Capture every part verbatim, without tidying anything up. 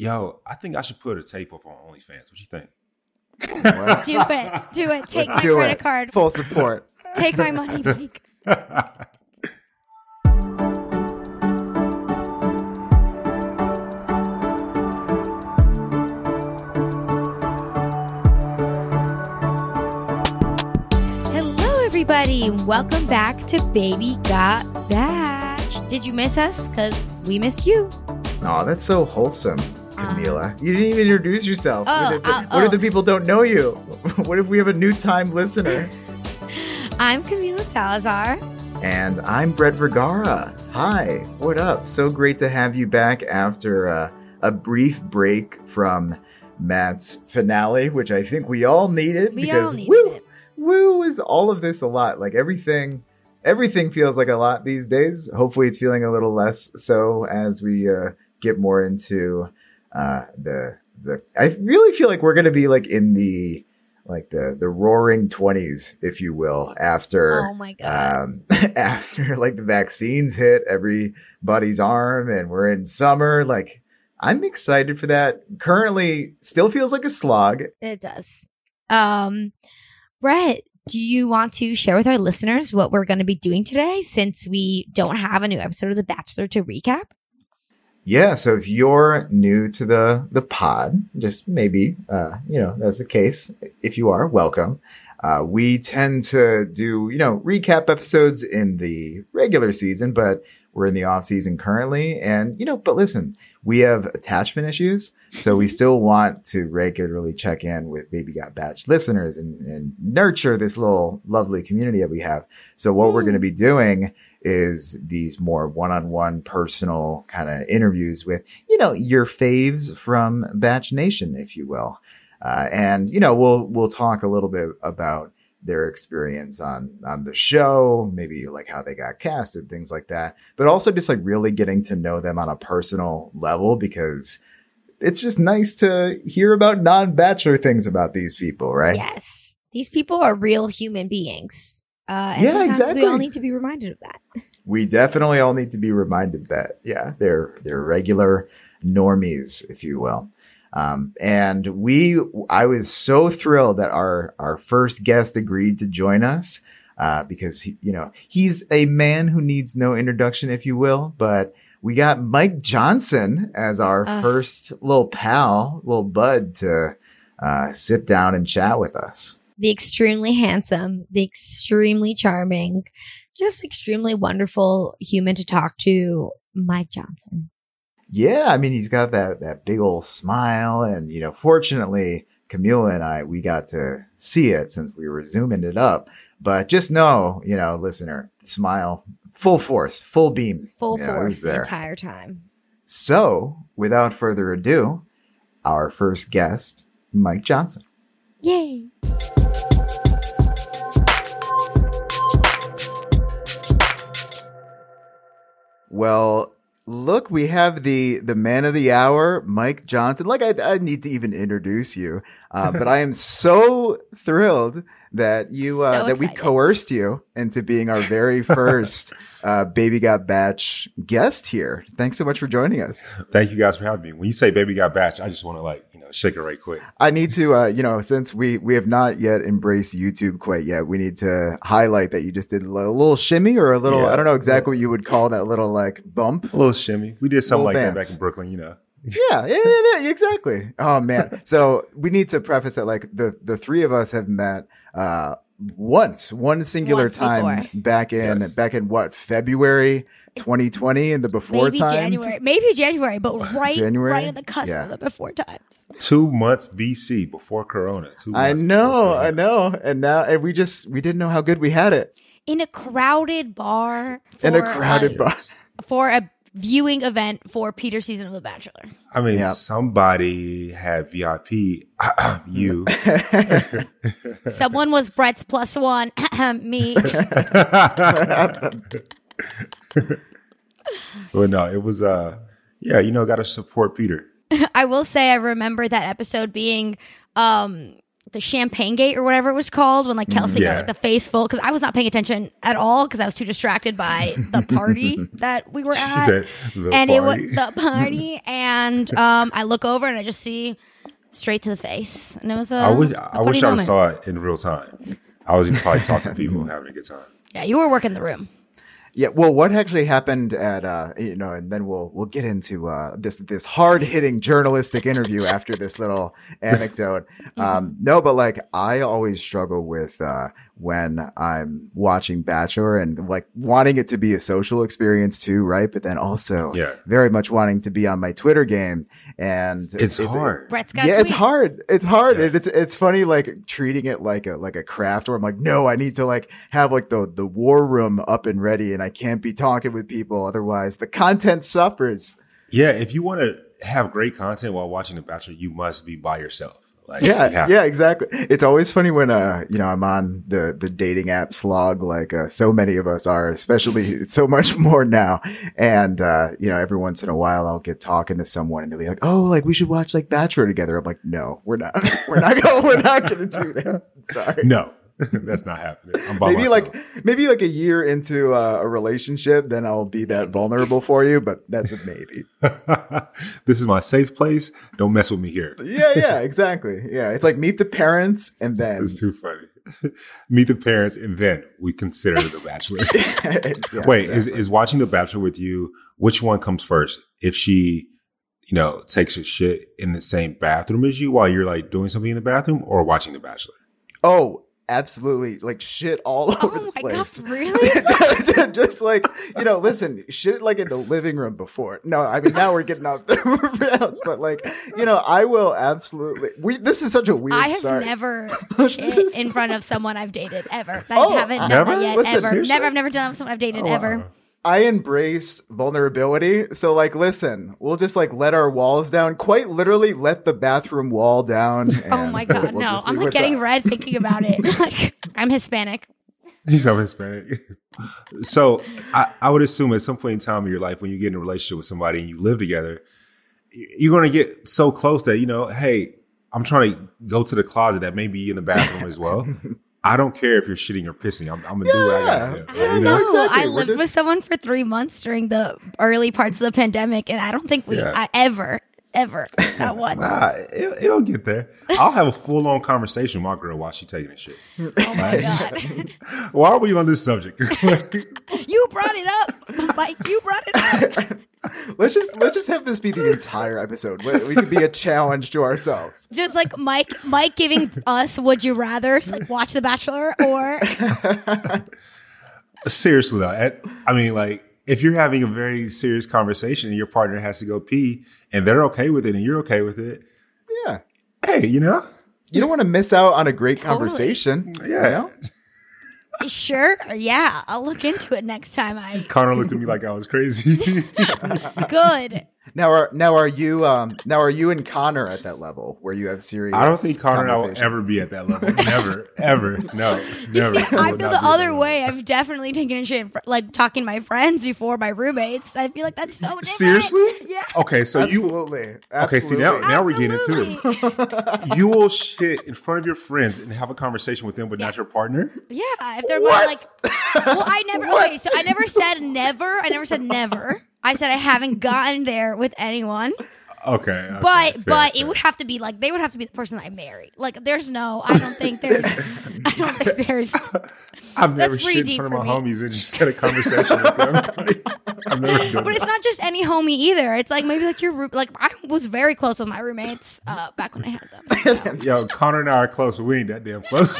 Yo, I think I should put a tape up on OnlyFans. What you think? What? Do it. Do it. Take Let's my do credit it. card. Full support. Take my money, Mike. Hello, everybody. Welcome back to Baby Got Batch. Did you miss us? Because we missed you. Oh, that's so wholesome, Camila. You didn't even introduce yourself. Oh, what if, the, uh, what if oh. the people don't know you? What if we have a new time listener? I'm Camila Salazar. And I'm Brett Vergara. Hi, what up? So great to have you back after uh, a brief break from Matt's finale, which I think we all needed. We because all needed woo, it. Woo is all of this a lot. Like everything, everything feels like a lot these days. Hopefully it's feeling a little less so as we uh, get more into uh, the, the, I really feel like we're going to be like in the, like the, the roaring twenties, if you will, after, Oh, my God. um, after like the vaccines hit everybody's arm and we're in summer. Like I'm excited for that. Currently still feels like a slog. It does. Um, Brett, do you want to share with our listeners what we're going to be doing today since we don't have a new episode of The Bachelor to recap? Yeah, so if you're new to the the pod, just maybe, uh, you know, that's the case. If you are, welcome. Uh, we tend to do, you know, recap episodes in the regular season, but we're in the off season currently. And, you know, but listen, we have attachment issues. So we still want to regularly check in with Baby Got Batch listeners and, and nurture this little lovely community that we have. So what mm. we're going to be doing is these more one-on-one personal kind of interviews with, you know, your faves from Batch Nation, if you will. Uh, and, you know, we'll, we'll talk a little bit about their experience on, on the show, maybe like how they got casted, things like that, but also just like really getting to know them on a personal level, because it's just nice to hear about non-Bachelor things about these people, right? Yes. These people are real human beings. Uh, and Yeah, sometimes exactly. we all need to be reminded of that. We definitely all need to be reminded that, yeah, they're, they're regular normies, if you will. Um, and we, I was so thrilled that our, our first guest agreed to join us, uh, because he, you know, he's a man who needs no introduction, if you will, but we got Mike Johnson as our Uh. first little pal, little bud to, uh, sit down and chat with us. The extremely handsome, the extremely charming, just extremely wonderful human to talk to, Mike Johnson. Yeah, I mean, he's got that, that big old smile. And, you know, fortunately, Camila and I, we got to see it since we were zooming it up. But just know, you know, listener, smile, full force, full beam. Full you know, it force was the there. entire time. So, without further ado, our first guest, Mike Johnson. Yay. Well, look, we have the the man of the hour, Mike Johnson. Like, I, I need to even introduce you, uh, but I am so thrilled that you uh, So that we excited. coerced you into being our very first uh, Baby Got Batch guest here. Thanks so much for joining us. Thank you guys for having me. When you say Baby Got Batch, I just want to like, you know, shake it right quick. I need to, uh, you know, since we we have not yet embraced YouTube quite yet, we need to highlight that you just did a little, little shimmy or a little, Yeah. I don't know exactly what you would call that little like bump. A little shimmy. We did something Little like that dance. back in Brooklyn, you know. Yeah, yeah, yeah, yeah, exactly. Oh man. So we need to preface that like the, the three of us have met, uh, once, one singular Once time before. back in, Yes. back in what, February twenty twenty in the before Maybe times? January. Maybe January, but right, January? right at the cusp Yeah. of the before times. Two months B C before Corona. Two I months know, before I Corona. know. And now, and we just, we didn't know how good we had it. In a crowded bar. For In a crowded bar. For a viewing event for Peter's season of The Bachelor. I mean, Yeah. somebody had V I P. You. Someone was Brett's plus one. Me. Well, no, it was, uh, yeah, you know, got to support Peter. I will say I remember that episode being um the Champagne Gate or whatever it was called when like Kelsey Yeah. got like the face full because I was not paying attention at all because I was too distracted by the party that we were She at. said the and party. it was the party, and um, I look over and I just see straight to the face, and it was a. I wish, a I wish funny I moment. saw it in real time. I was probably talking to people and having a good time. Yeah, you were working the room. Yeah, well, what actually happened at uh, you know, and then we'll we'll get into uh, this this hard hitting journalistic interview after this little anecdote. Um, no, but like I always struggle with uh, when I'm watching Bachelor and like wanting it to be a social experience too, right? But then also Yeah. very much wanting to be on my Twitter game, and It's, hard. Brett's got yeah, it's tweet. hard. It's hard. Yeah. And it's it's funny like treating it like a like a craft where I'm like, no, I need to like have like the the war room up and ready and I can't be talking with people. Otherwise the content suffers. Yeah, if you want to have great content while watching The Bachelor, you must be by yourself. Like, Yeah, you have yeah, exactly. It's always funny when uh, you know, I'm on the the dating app slog, like uh, so many of us are, especially so much more now. And uh, you know, every once in a while, I'll get talking to someone, and they'll be like, "Oh, like we should watch like Bachelor together." I'm like, "No, we're not. We're not going. We're not going to do that." I'm sorry. No, that's not happening. I'm by Maybe myself. like maybe like a year into uh, a relationship, then I'll be that vulnerable for you. But that's a maybe. This is my safe place. Don't mess with me here. Yeah, yeah, exactly. Yeah, it's like meet the parents, and then It's too funny. Meet the parents, and then we consider The Bachelor. Yeah, Wait, is, exactly. is watching The Bachelor with you, which one comes first? If she, you know, takes a shit in the same bathroom as you while you're like doing something in the bathroom, or watching The Bachelor? Oh, absolutely. Like shit all over Oh the my place. god, really? Just like, you know, listen, shit like in the living room before. No, I mean, now we're getting off the rails, but like, you know, I will absolutely. We, this is such a weird I have start. never This shit is- in front of someone I've dated ever. I Oh, haven't done never? that yet. Listen, ever. seriously? Never. I've never done that with someone I've dated Oh, wow. ever. I embrace vulnerability. So like, listen, we'll just like let our walls down, quite literally let the bathroom wall down. Oh and my god, we'll no! just see I'm like what's getting up. red thinking about it. Like I'm Hispanic. He's not Hispanic. So I, I would assume at some point in time in your life, when you get in a relationship with somebody and you live together, you're going to get so close that, you know, hey, I'm trying to go to the closet that may be in the bathroom as well. I don't care if you're shitting or pissing. I'm, I'm going to do what I got to do. I You don't know? know. Exactly. I We're lived just- with someone for three months during the early parts of the pandemic, and I don't think we Yeah. I, ever, ever, not once. Nah, it, it'll get there. I'll have a full on conversation with my girl while she's taking a shit. Oh my god! Why are we on this subject? You brought it up, Mike. You brought it up. Let's just let's just have this be the entire episode. We we could be a challenge to ourselves. Just like Mike, Mike giving us "Would you rather" like watch The Bachelor or Seriously though, at- I mean, like, if you're having a very serious conversation and your partner has to go pee and they're okay with it and you're okay with it, Yeah. hey, you know, You don't want to miss out on a great Totally. conversation. yeah. You know? sure, yeah, I'll look into it next time. I Connor looked at me like I was crazy. good. Now are now are you um now are you and Connor at that level where you have serious? I don't think Connor and I will conversations? ever be at that level. Never, ever, no, You never. see, I will feel not the be at other that way. I've definitely taken a shit, in fr- like talking to my friends before my roommates. I feel like that's so different. Seriously? Yeah. level. Okay, so you Absolutely. Okay, see, now- Absolutely. now we're getting into it. Absolutely. you will shit in front of your friends and have a conversation with them, but not your partner. Yeah, if they're What? like, well, I never. Okay, so I never said never. I never said never. I said I haven't gotten there with anyone. Okay, okay, But fair, but fair. it would have to be like they would have to be the person that I married. Like there's no. I don't think there's. I don't think there's. I've never pretty shit in deep front of for my me. homies and just had a conversation with them. I've never done But it's that. not just any homie either. It's like maybe like your room. Like I was very close with my roommates uh, back when I had them. So. Yo, Connor and I are close, but we ain't that damn close.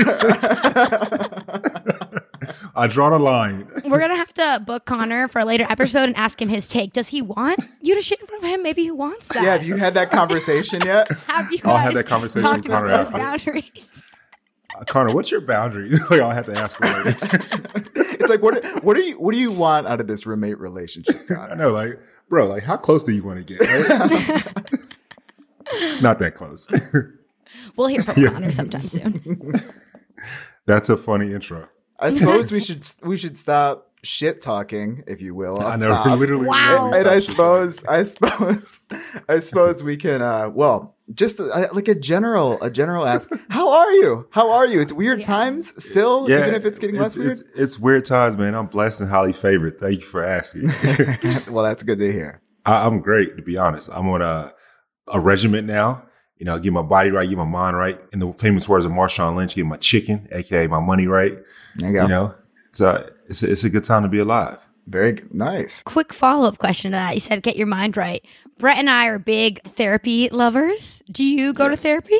I draw the line. We're gonna have to book Connor for a later episode and ask him his take. Does he want you to shit in front of him? Maybe he wants that. Yeah, have you had that conversation yet? Have you I'll guys have that conversation talked with about Connor those after. boundaries? Uh, Connor, what's your boundary? Like, I'll have to ask him later. It's like what what do you what do you want out of this roommate relationship, I Connor? know, like, bro, like, how close do you want to get? Right? Not that close. We'll hear from Yeah. Connor sometime soon. That's a funny intro. I suppose we should we should stop shit talking, if you will. I up know, top. literally. Wow. And I suppose, I suppose, I suppose we can. Uh, well, just uh, like a general, a general ask. How are you? How are you? It's weird Yeah. times still, Yeah, even if it's getting less weird. It's, it's weird times, man. I'm blessed and highly favored. Thank you for asking. Well, that's good to hear. I, I'm great, to be honest. I'm on a a regiment now. You know, get my body right, get my mind right. In the famous words of Marshawn Lynch, get my chicken, aka my money right. There you go. You know, it's a it's a, it's a good time to be alive. Very g- nice. Quick follow up question to that. You said get your mind right. Brett and I are big therapy lovers. Do you go to therapy?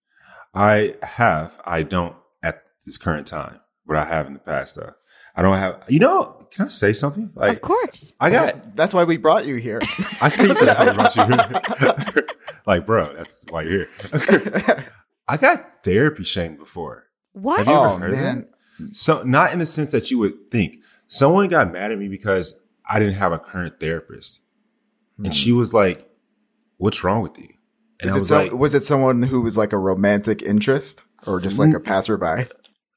I have. I don't at this current time, but I have in the past. Though I don't have. You know, can I say something? Like, Of course. I got. That's why we brought you here. I can't say that about you. Like, bro, that's why you're here. I got therapy shamed before. What? Have you ever Oh, heard of man. that? So, not in the sense that you would think. Someone got mad at me because I didn't have a current therapist, and she was like, "What's wrong with you?" And Is I it was so- like, was it someone who was like a romantic interest or just like a passerby?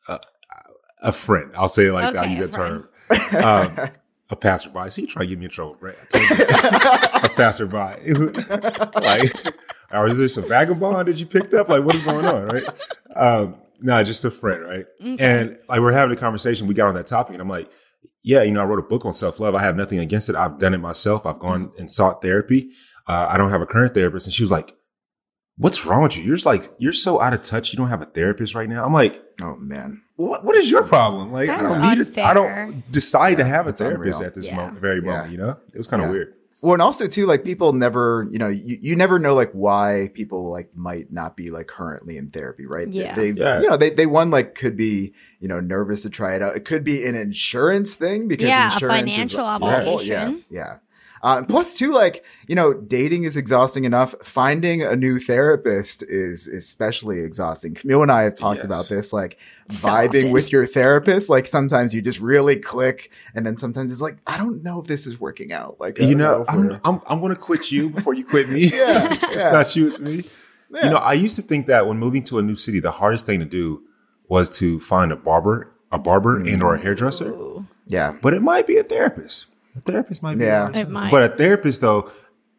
"A friend." I'll say it like that. I'll Okay, use that a term. Um, a passerby. See, you try to get me in trouble, Brett. I told you. A passerby. Like, or is this a vagabond that you picked up? Like, what is going on, right? Um, no, just a friend, right? Okay. And like, we're having a conversation. We got on that topic, and I'm like, yeah, you know, I wrote a book on self love. I have nothing against it. I've done it myself. I've gone and sought therapy. Uh, I don't have a current therapist. And she was like, "What's wrong with you? You're just like, you're so out of touch. You don't have a therapist right now." I'm like, Oh, man. what, what is your problem? Like, That's I don't need it. I unfair. don't decide to have a That's therapist unreal. at this Yeah. moment, very Yeah. moment, you know? It was kind of Yeah. weird. Well, and also too, like people never, you know, you, you never know like why people like might not be like currently in therapy, right? Yeah. They, Yeah. you know, they, they one like could be, you know, nervous to try it out. It could be an insurance thing because Yeah, a insurance financial is obligation. Yeah. Yeah. Uh, and plus too, like, you know, dating is exhausting enough. Finding a new therapist is especially exhausting. Camille and I have talked Yes. about this, like So vibing often. with your therapist. Like sometimes you just really click and then sometimes it's like, I don't know if this is working out. Like, I You don't know, if I'm, we're- I'm, I'm going to quit you before you quit me. Yeah, It's yeah. not you, it's me. Yeah. You know, I used to think that when moving to a new city, the hardest thing to do was to find a barber, a barber Mm. and or a hairdresser, Ooh. Yeah. but it might be a therapist. A therapist might be Yeah. the hardest It thing. might. But a therapist though,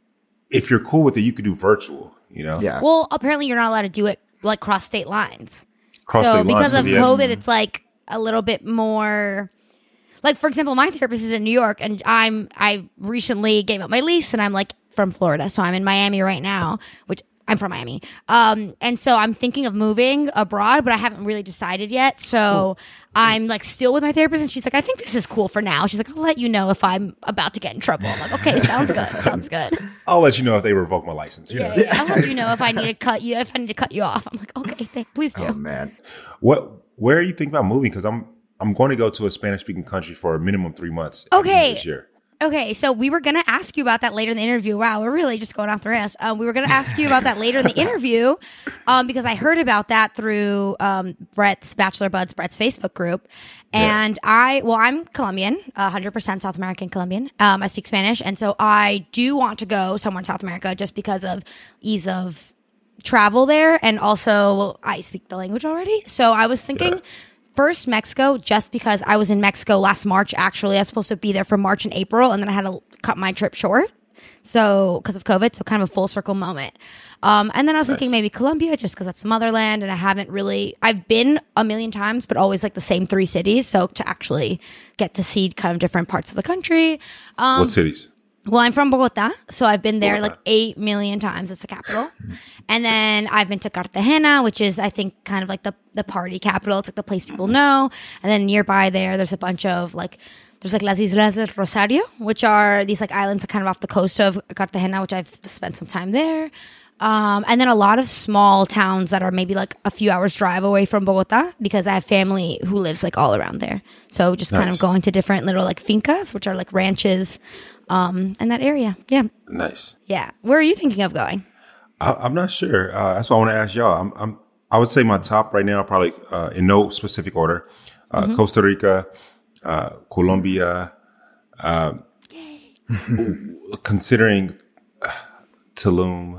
if you're cool with it, you could do virtual, you know? Yeah. Well, apparently you're not allowed to do it like cross state lines. Cross so state lines, because of yeah. COVID, it's like a little bit more. Like for example, my therapist is in New York, and I'm I recently gave up my lease, and I'm like from Florida, so I'm in Miami right now, which I'm from Miami. Um, and so I'm thinking of moving abroad, but I haven't really decided yet. So I'm like still with my therapist, and she's like, "I think this is cool for now." She's like, "I'll let you know if I'm about to get in trouble." I'm like, "Okay, sounds good, sounds good." I'll let you know if they revoke my license. You Yeah, know? yeah. I'll let you know if I need to cut you if I need to cut you off. I'm like, "Okay, thank, please do." Oh man. What? Where are you thinking about moving? Because I'm I'm going to go to a Spanish speaking country for a minimum three months. at the end of Okay. This year. Okay, so we were going to ask you about that later in the interview. Wow, we're really just going off the rails. Um, we were going to ask you about that later in the interview um, because I heard about that through um, Brett's Bachelor Buds, Brett's Facebook group. And I, well, I'm Colombian, one hundred percent South American Colombian. Um, I speak Spanish. And so I do want to go somewhere in South America just because of ease of travel there. And also, I speak the language already. So I was thinking. Yeah. First, Mexico, just because I was in Mexico last March, actually. I was supposed to be there for March and April, and then I had to cut my trip short. So, because of COVID, so kind of a full circle moment. Um, and then I was thinking Nice. maybe Colombia, just because that's the motherland, and I haven't really, I've been a million times, but always like the same three cities. So, to actually get to see kind of different parts of the country. Um, What cities? well, I'm from Bogota, so I've been there Bogota. like eight million times. It's the capital. And then I've been to Cartagena, which is, I think, kind of like the, the party capital. It's like the place people know. And then nearby there, there's a bunch of like, there's like Las Islas del Rosario, which are these like islands kind of off the coast of Cartagena, which I've spent some time there. Um, and then a lot of small towns that are maybe like a few hours drive away from Bogota because I have family who lives like all around there. So just kind of Nice. going to different little like fincas, which are like ranches um, in that area. Yeah. Nice. Yeah. Where are you thinking of going? I, I'm not sure. Uh, that's why I want to ask y'all. I'm, I'm, I would say my top right now, probably uh, in no specific order, uh, Mm-hmm. Costa Rica, uh, Colombia, uh, considering uh, Tulum.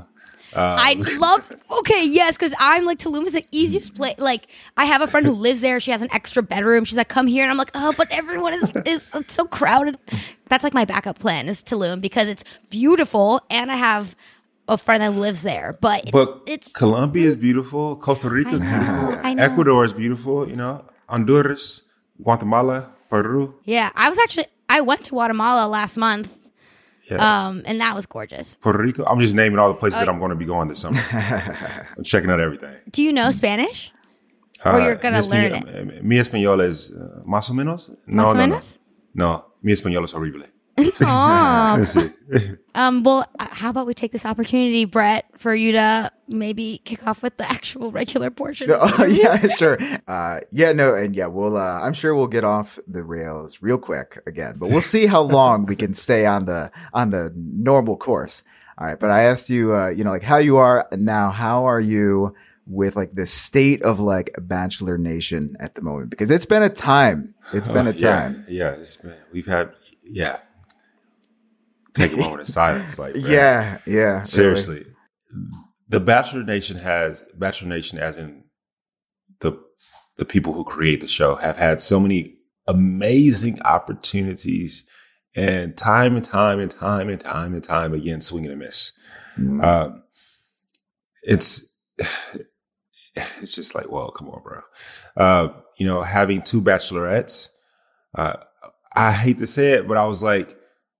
I love. Okay, yes, because I'm like Tulum is the easiest place. Like I have a friend who lives there. She has an extra bedroom. She's like, come here, and I'm like, oh, but everyone is is it's so crowded. That's like my backup plan is Tulum because it's beautiful, and I have a friend that lives there. But But it's Colombia is beautiful. Costa Rica is I know, beautiful. I know. Ecuador is beautiful. You know, Honduras, Guatemala, Peru. yeah. I was actually I went to Guatemala last month. Yeah. Um, and that was gorgeous. Puerto Rico. I'm just naming all the places Oh, that I'm going to be going this summer. I'm checking out everything. Do you know Spanish? Or you're gonna mi learn espa- it. Mi español es uh, más o menos. No, Más o no, menos? no. No, mi español es horrible. Oh, Sí. um. Well, uh, how about we take this opportunity, Brett, for you to maybe kick off with the actual regular portion? Oh, yeah, sure. Uh, yeah, no, and yeah, we'll. Uh, I'm sure we'll get off the rails real quick again, but we'll see how long we can stay on the on the normal course. All right, but I asked you, uh, you know, like how you are now. How are you with like the state of like Bachelor Nation at the moment? Because it's been a time. It's been a Oh, yeah, time. Yeah, it's been, we've had. Yeah. Take a moment of silence. Like, man, Yeah, yeah. really. seriously. The Bachelor Nation has Bachelor Nation, as in the the people who create the show, have had so many amazing opportunities, and time and time and time and time and time again, swing and a miss. Mm. Um, it's it's just like, well, come on, bro. Uh, you know, having two bachelorettes. Uh, I hate to say it, but I was like,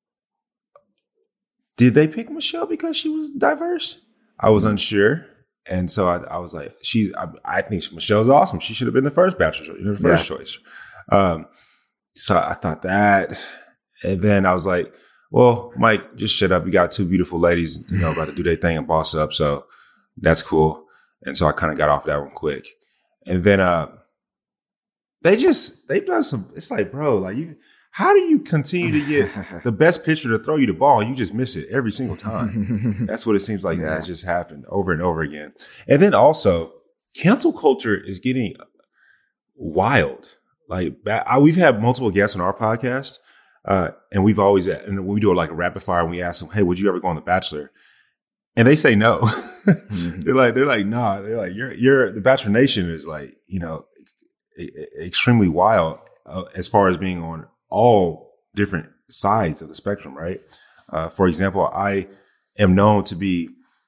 did they pick Michelle because she was diverse? I was unsure. And so I, I was like, she, I, I think Michelle's awesome. She should have been the first bachelor, the first Yeah. choice. Um, so I thought that. And then I was like, well, Mike, just shut up. You got two beautiful ladies, you know, about to do their thing and boss up. So that's cool. And so I kind of got off that one quick. And then uh, they just, they've done some, it's like, bro, like you, how do you continue to get the best pitcher to throw you the ball? You just miss it every single time. That's what it seems like Yeah. has just happened over and over again. And then also, cancel culture is getting wild. Like ba- I, we've had multiple guests on our podcast, uh, and we've always and we do it like a rapid fire, and we ask them, "Hey, would you ever go on The Bachelor?" And they say no. Mhm. They're like, they're like, nah. They're like, you're, you're the Bachelor Nation is like, you know, e- e- extremely wild uh, as far as being on all different sides of the spectrum, right? Uh, for example, I am known to be,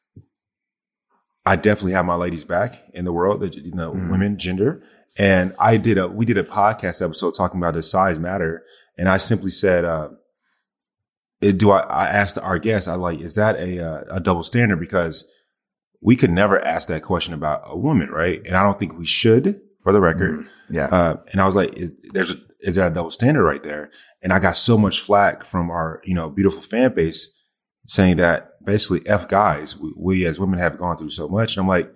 I definitely have my ladies back in the world, that, you know, Mm. women, gender. And I did a, we did a podcast episode talking about does size matter? And I simply said, uh, it, do I, I asked our guests, I like, is that a, uh, a double standard? Because we could never ask that question about a woman, right? And I don't think we should, for the record. Mm. Yeah. Uh, and I was like, is there's a, is there a double standard right there? And I got so much flack from our, you know, beautiful fan base saying that basically F guys, we, we as women have gone through so much. And I'm like,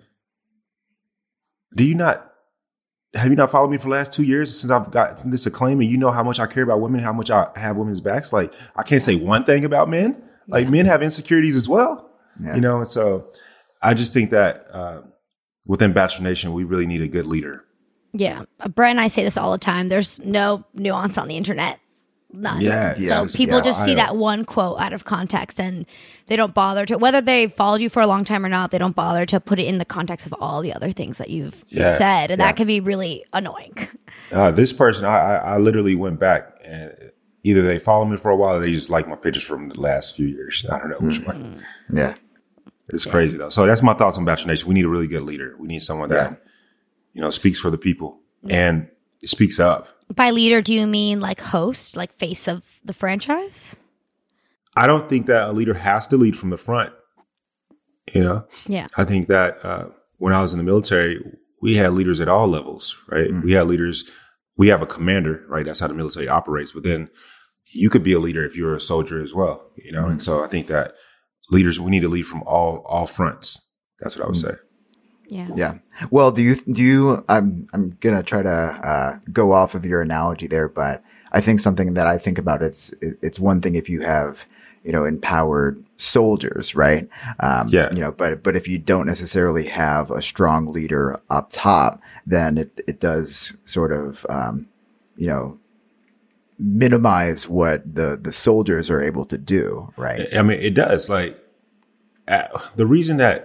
do you not, have you not followed me for the last two years since I've got this acclaim and you know how much I care about women, how much I have women's backs? Like, I can't say one thing about men. Like Yeah. men have insecurities as well, Yeah. you know? And so I just think that, uh, within Bachelor Nation, we really need a good leader. Yeah. Uh, Brett and I say this all the time. There's no nuance on the internet. None. Yeah, So yeah, people yeah, just I see know. that one quote out of context and they don't bother to, whether they followed you for a long time or not, they don't bother to put it in the context of all the other things that you've, you've Yeah, said. And yeah. that can be really annoying. Uh, this person, I, I, I literally went back and either they follow me for a while or they just like my pictures from the last few years. I don't know which one. Yeah. It's crazy though. So that's my thoughts on Bachelor Nation. We need a really good leader. We need someone that, Yeah. you know, speaks for the people and speaks up. By leader, do you mean like host, like face of the franchise? I don't think that a leader has to lead from the front. You know, Yeah. I think that uh, when I was in the military, we had leaders at all levels, right? Mhm. We had leaders. We have a commander, right? That's how the military operates. But then you could be a leader if you're a soldier as well, you know? And so I think that leaders, we need to lead from all, all fronts. That's what I would say. Yeah. Yeah. Well, do you, do you, I'm, I'm going to try to, uh, go off of your analogy there, but I think something that I think about, it's, it's one thing if you have, you know, empowered soldiers, right? Um, Yeah. you know, but, but if you don't necessarily have a strong leader up top, then it, it does sort of, um, you know, minimize what the, the soldiers are able to do, right? I mean, it does. Like, uh, the reason that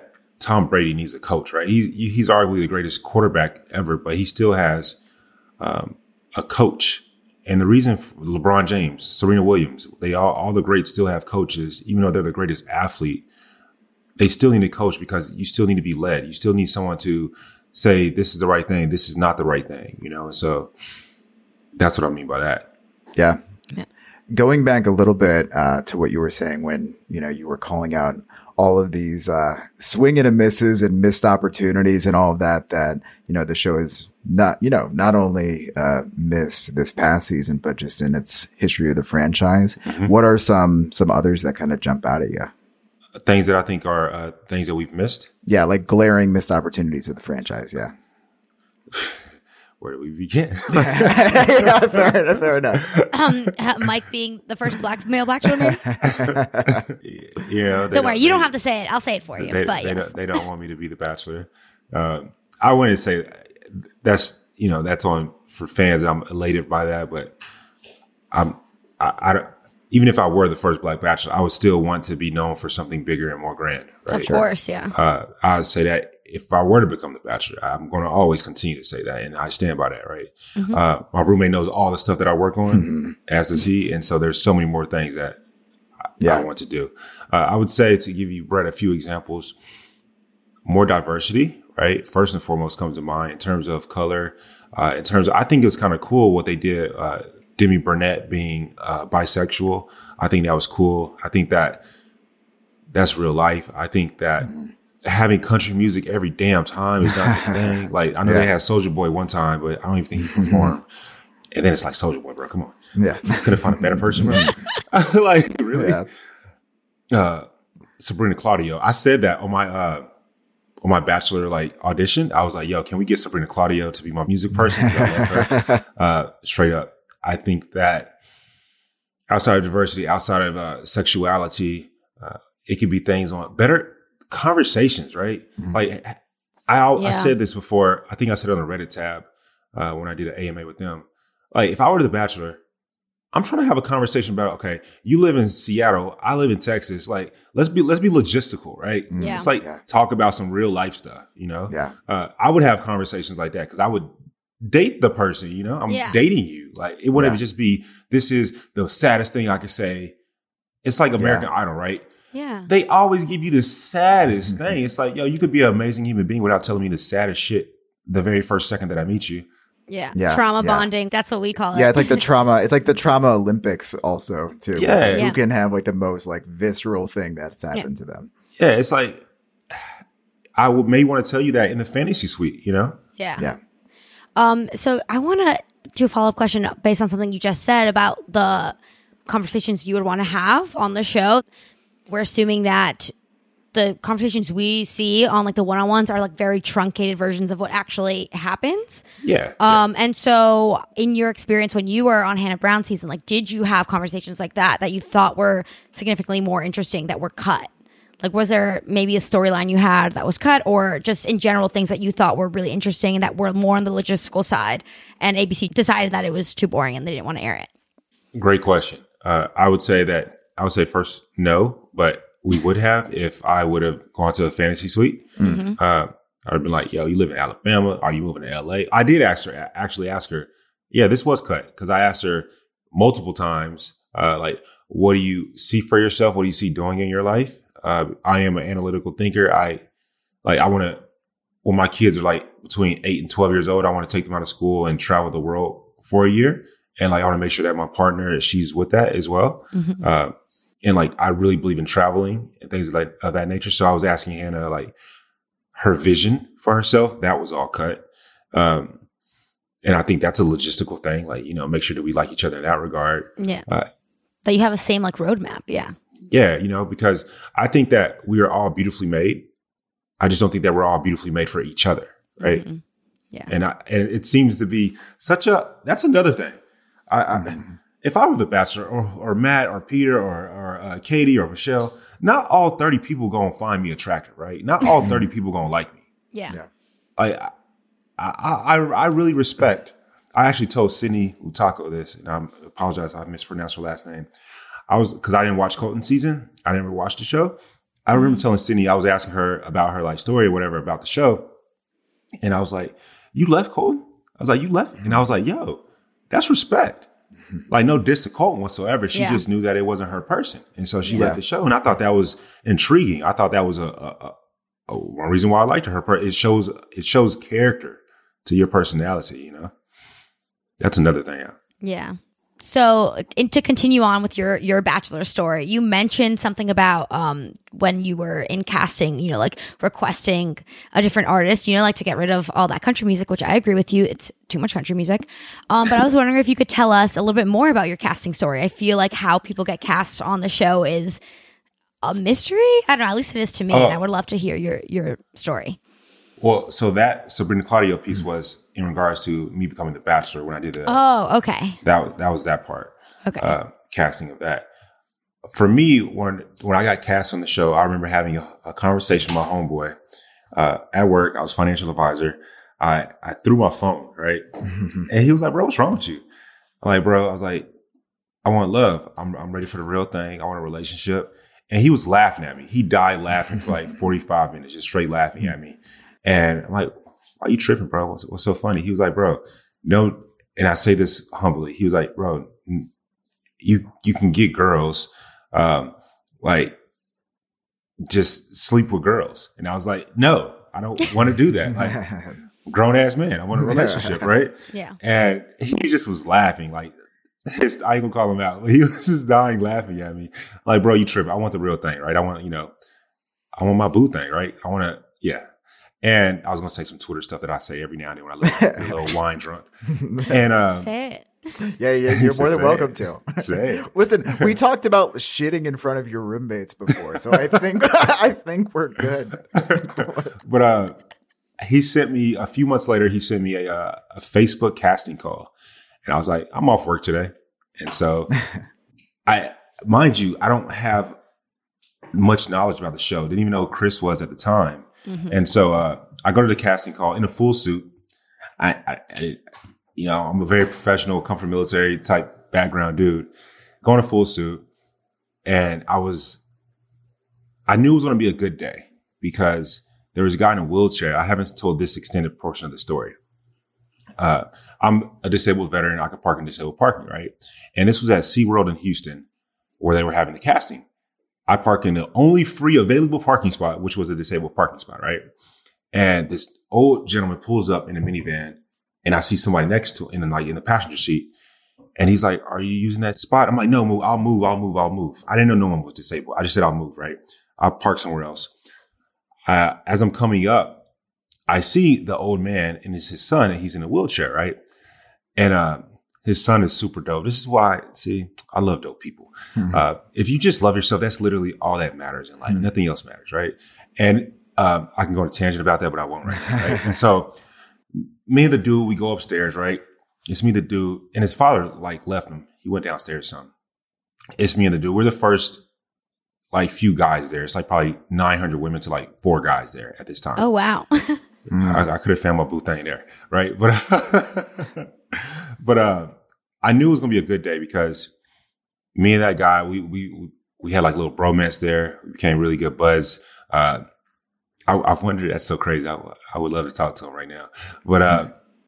Tom Brady needs a coach, right? He he's arguably the greatest quarterback ever, but he still has um, a coach. And the reason for LeBron James, Serena Williams, they all all the greats still have coaches, even though they're the greatest athlete. They still need a coach because you still need to be led. You still need someone to say, this is the right thing. This is not the right thing, you know? And so that's what I mean by that. Yeah. Yeah. Going back a little bit uh, to what you were saying when, you know, you were calling out all of these uh, swing and a misses and missed opportunities and all of that, that, you know, the show is not, you know, not only uh, missed this past season, but just in its history of the franchise. Mm-hmm. What are some, some others that kind of jump out at you? Things that I think are uh, things that we've missed. Yeah, like glaring missed opportunities of the franchise. Yeah. Where do we begin? yeah, fair enough. Fair enough. Um, Mike being the first black male Bachelor, maybe. Yeah. Don't, don't worry, you they, don't have to say it. I'll say it for you. They, but they, yes. don't, they don't want me to be the Bachelor. Uh, I wouldn't say that's you know that's on for fans. I'm elated by that, but I'm I, I don't. Even if I were the first black Bachelor, I would still want to be known for something bigger and more grand. Right? Of course, yeah. Uh, I would say that if I were to become the Bachelor, I'm going to always continue to say that, and I stand by that, right? Mm-hmm. Uh, my roommate knows all the stuff that I work on, mm-hmm. as does he, and so there's so many more things that I, yeah. I want to do. Uh, I would say, to give you, Brett, a few examples, more diversity, right? First and foremost comes to mind in terms of color, uh, in terms of, I think it was kind of cool what they did, uh, Demi Burnett being uh, bisexual. I think that was cool. I think that that's real life. I think that mm-hmm. having country music every damn time is not the thing. Like, I know yeah. they had Soulja Boy one time, but I don't even think he performed. And then it's like, Soulja Boy, bro, come on. Yeah. Could have found a better person, bro. Like, really? Yeah. Uh, Sabrina Claudio. I said that on my, uh, on my Bachelor, like, audition. I was like, yo, can we get Sabrina Claudio to be my music person? I love her. Uh, straight up. I think that outside of diversity, outside of uh, sexuality, uh, it could be things on better conversations, right? Mm-hmm. Like I, I, yeah. I said this before. I think I said it on the Reddit tab uh, when I did an A M A with them. Like if I were the Bachelor, I'm trying to have a conversation about, okay, you live in Seattle, I live in Texas. Like let's be let's be logistical, right? Yeah. It's like yeah. talk about some real life stuff, you know? Yeah. Uh, I would have conversations like that because I would date the person, you know, I'm yeah. dating you. Like it wouldn't yeah. just be, this is the saddest thing I could say. It's like American yeah. Idol, right? Yeah. They always give you the saddest thing. It's like, yo, you could be an amazing human being without telling me the saddest shit the very first second that I meet you. Yeah. yeah. Trauma yeah. bonding. That's what we call it. Yeah. It's like the trauma. It's like the trauma Olympics also too. Yeah. Like yeah. Who can have like the most like visceral thing that's happened yeah. to them. Yeah. It's like, I would may want to tell you that in the fantasy suite, you know? Yeah. Yeah. Um, so I want to do a follow-up question based on something you just said about the conversations you would want to have on the show. We're assuming that the conversations we see on like the one-on-ones are like very truncated versions of what actually happens. Yeah. Um, yeah. And so in your experience when you were on Hannah Brown season, like, did you have conversations like that, that you thought were significantly more interesting that were cut? Like, was there maybe a storyline you had that was cut, or just in general things that you thought were really interesting and that were more on the logistical side, and A B C decided that it was too boring and they didn't want to air it? Great question. Uh, I would say that, I would say first, no, but we would have if I would have gone to a fantasy suite. Mm-hmm. Uh, I would have been like, yo, you live in Alabama. Are you moving to L A? I did ask her, actually ask her, yeah, this was cut, because I asked her multiple times, uh, like, what do you see for yourself? What do you see doing in your life? Uh, I am an analytical thinker. I like, I want to, when my kids are like between eight and twelve years old, I want to take them out of school and travel the world for a year. And like, I want to make sure that my partner, she's with that as well. Mm-hmm. Uh, and like, I really believe in traveling and things like of that nature. So I was asking Hannah, like, her vision for herself. That was all cut. Um, and I think that's a logistical thing. Like, you know, make sure that we like each other in that regard. Yeah. Uh, that you have a same like roadmap. Yeah. Yeah, you know, because I think that we are all beautifully made. I just don't think that we're all beautifully made for each other, right? Mm-hmm. Yeah. And I, and it seems to be such a, that's another thing. I, I if I were the Bachelor or, or Matt or Peter or, or uh, Katie or Michelle, not all thirty people going to find me attractive, right? Not all thirty people going to like me. Yeah. yeah. I, I, I, I really respect, I actually told Sydney Utako this, and I apologize, I mispronounced her last name. I was, because I didn't watch Colton season. I never watched the show. I remember telling Sydney, I was asking her about her like story or whatever about the show. And I was like, you left Colton? I was like, you left? And I was like, yo, that's respect. Like no diss to Colton whatsoever. She Yeah. just knew that it wasn't her person. And so she Yeah. left the show. And I thought that was intriguing. I thought that was a, a, a, a one reason why I liked her. Per- It shows, it shows character to your personality, you know? That's another thing. Yeah. Yeah. So and to continue on with your your bachelor story, you mentioned something about um when you were in casting, you know, like requesting a different artist, you know, like to get rid of all that country music, which I agree with you. It's too much country music. Um, but I was wondering if you could tell us a little bit more about your casting story. I feel like how people get cast on the show is a mystery. I don't know. At least it is to me. Oh. And I would love to hear your your story. Well, so that Sabrina Claudio piece was in regards to me becoming the Bachelor when I did the, Oh, okay. that, that was that part. Okay. Uh, casting of that. For me, when when I got cast on the show, I remember having a, a conversation with my homeboy uh, at work. I was financial advisor. I I threw my phone, right? And he was like, bro, what's wrong with you? I'm like, bro, I was like, I want love. I'm I'm ready for the real thing. I want a relationship. And he was laughing at me. He died laughing for like forty-five minutes, just straight laughing at me. And I'm like, why are you tripping, bro? What's, what's so funny? He was like, bro, no. And I say this humbly. He was like, bro, you, you can get girls, um, like just sleep with girls. And I was like, no, I don't want to do that. Like grown ass man. I want a relationship. Right. Yeah. And he just was laughing. Like, his, I ain't gonna call him out. He was just dying laughing at me. Like, bro, you tripping. I want the real thing. Right. I want, you know, I want my boo thing. Right. I want to, yeah. And I was going to say some Twitter stuff that I say every now and then when I look, get a little wine drunk. And uh, Say it. Yeah, yeah, you're more than Say welcome it. to. Say it. Listen, we talked about shitting in front of your roommates before, so I think I think we're good. But uh, he sent me a few months later. He sent me a, uh, a Facebook casting call, and I was like, "I'm off work today," and so I, mind you, I don't have much knowledge about the show. Didn't even know who Chris was at the time. Mm-hmm. And so uh, I go to the casting call in a full suit. I, I, I, you know, I'm a very professional, come from military type background dude. Go in a full suit, and I was, I knew it was going to be a good day because there was a guy in a wheelchair. I haven't told this extended portion of the story. Uh, I'm a disabled veteran. I could park in disabled parking, right? And this was at SeaWorld in Houston where they were having the casting. I park in the only free available parking spot, which was a disabled parking spot, right? And this old gentleman pulls up in a minivan, and I see somebody next to him in the, like in the passenger seat, and he's like, "Are you using that spot?" I'm like, "No, move. I'll move. I'll move. I'll move." I didn't know no one was disabled. I just said, "I'll move." Right? I'll park somewhere else. Uh, as I'm coming up, I see the old man and it's his son, and he's in a wheelchair, right? And uh, his son is super dope. This is why, see, I love dope people. Mm-hmm. Uh, if you just love yourself, that's literally all that matters in life. Mm-hmm. Nothing else matters, right? And um, I can go on a tangent about that, but I won't right now, right? And so me and the dude, we go upstairs, right? It's me, the dude, and his father, like, left him. He went downstairs or something. It's me and the dude. We're the first, like, few guys there. It's like probably nine hundred women to, like, four guys there at this time. Oh, wow. Mm. I, I could have found my boo thing there, right? But, but uh, I knew it was gonna be a good day because me and that guy, we we we had like a little bromance there. We became really good buds. Uh, I, I wondered, that's so crazy. I, I would love to talk to him right now, but uh,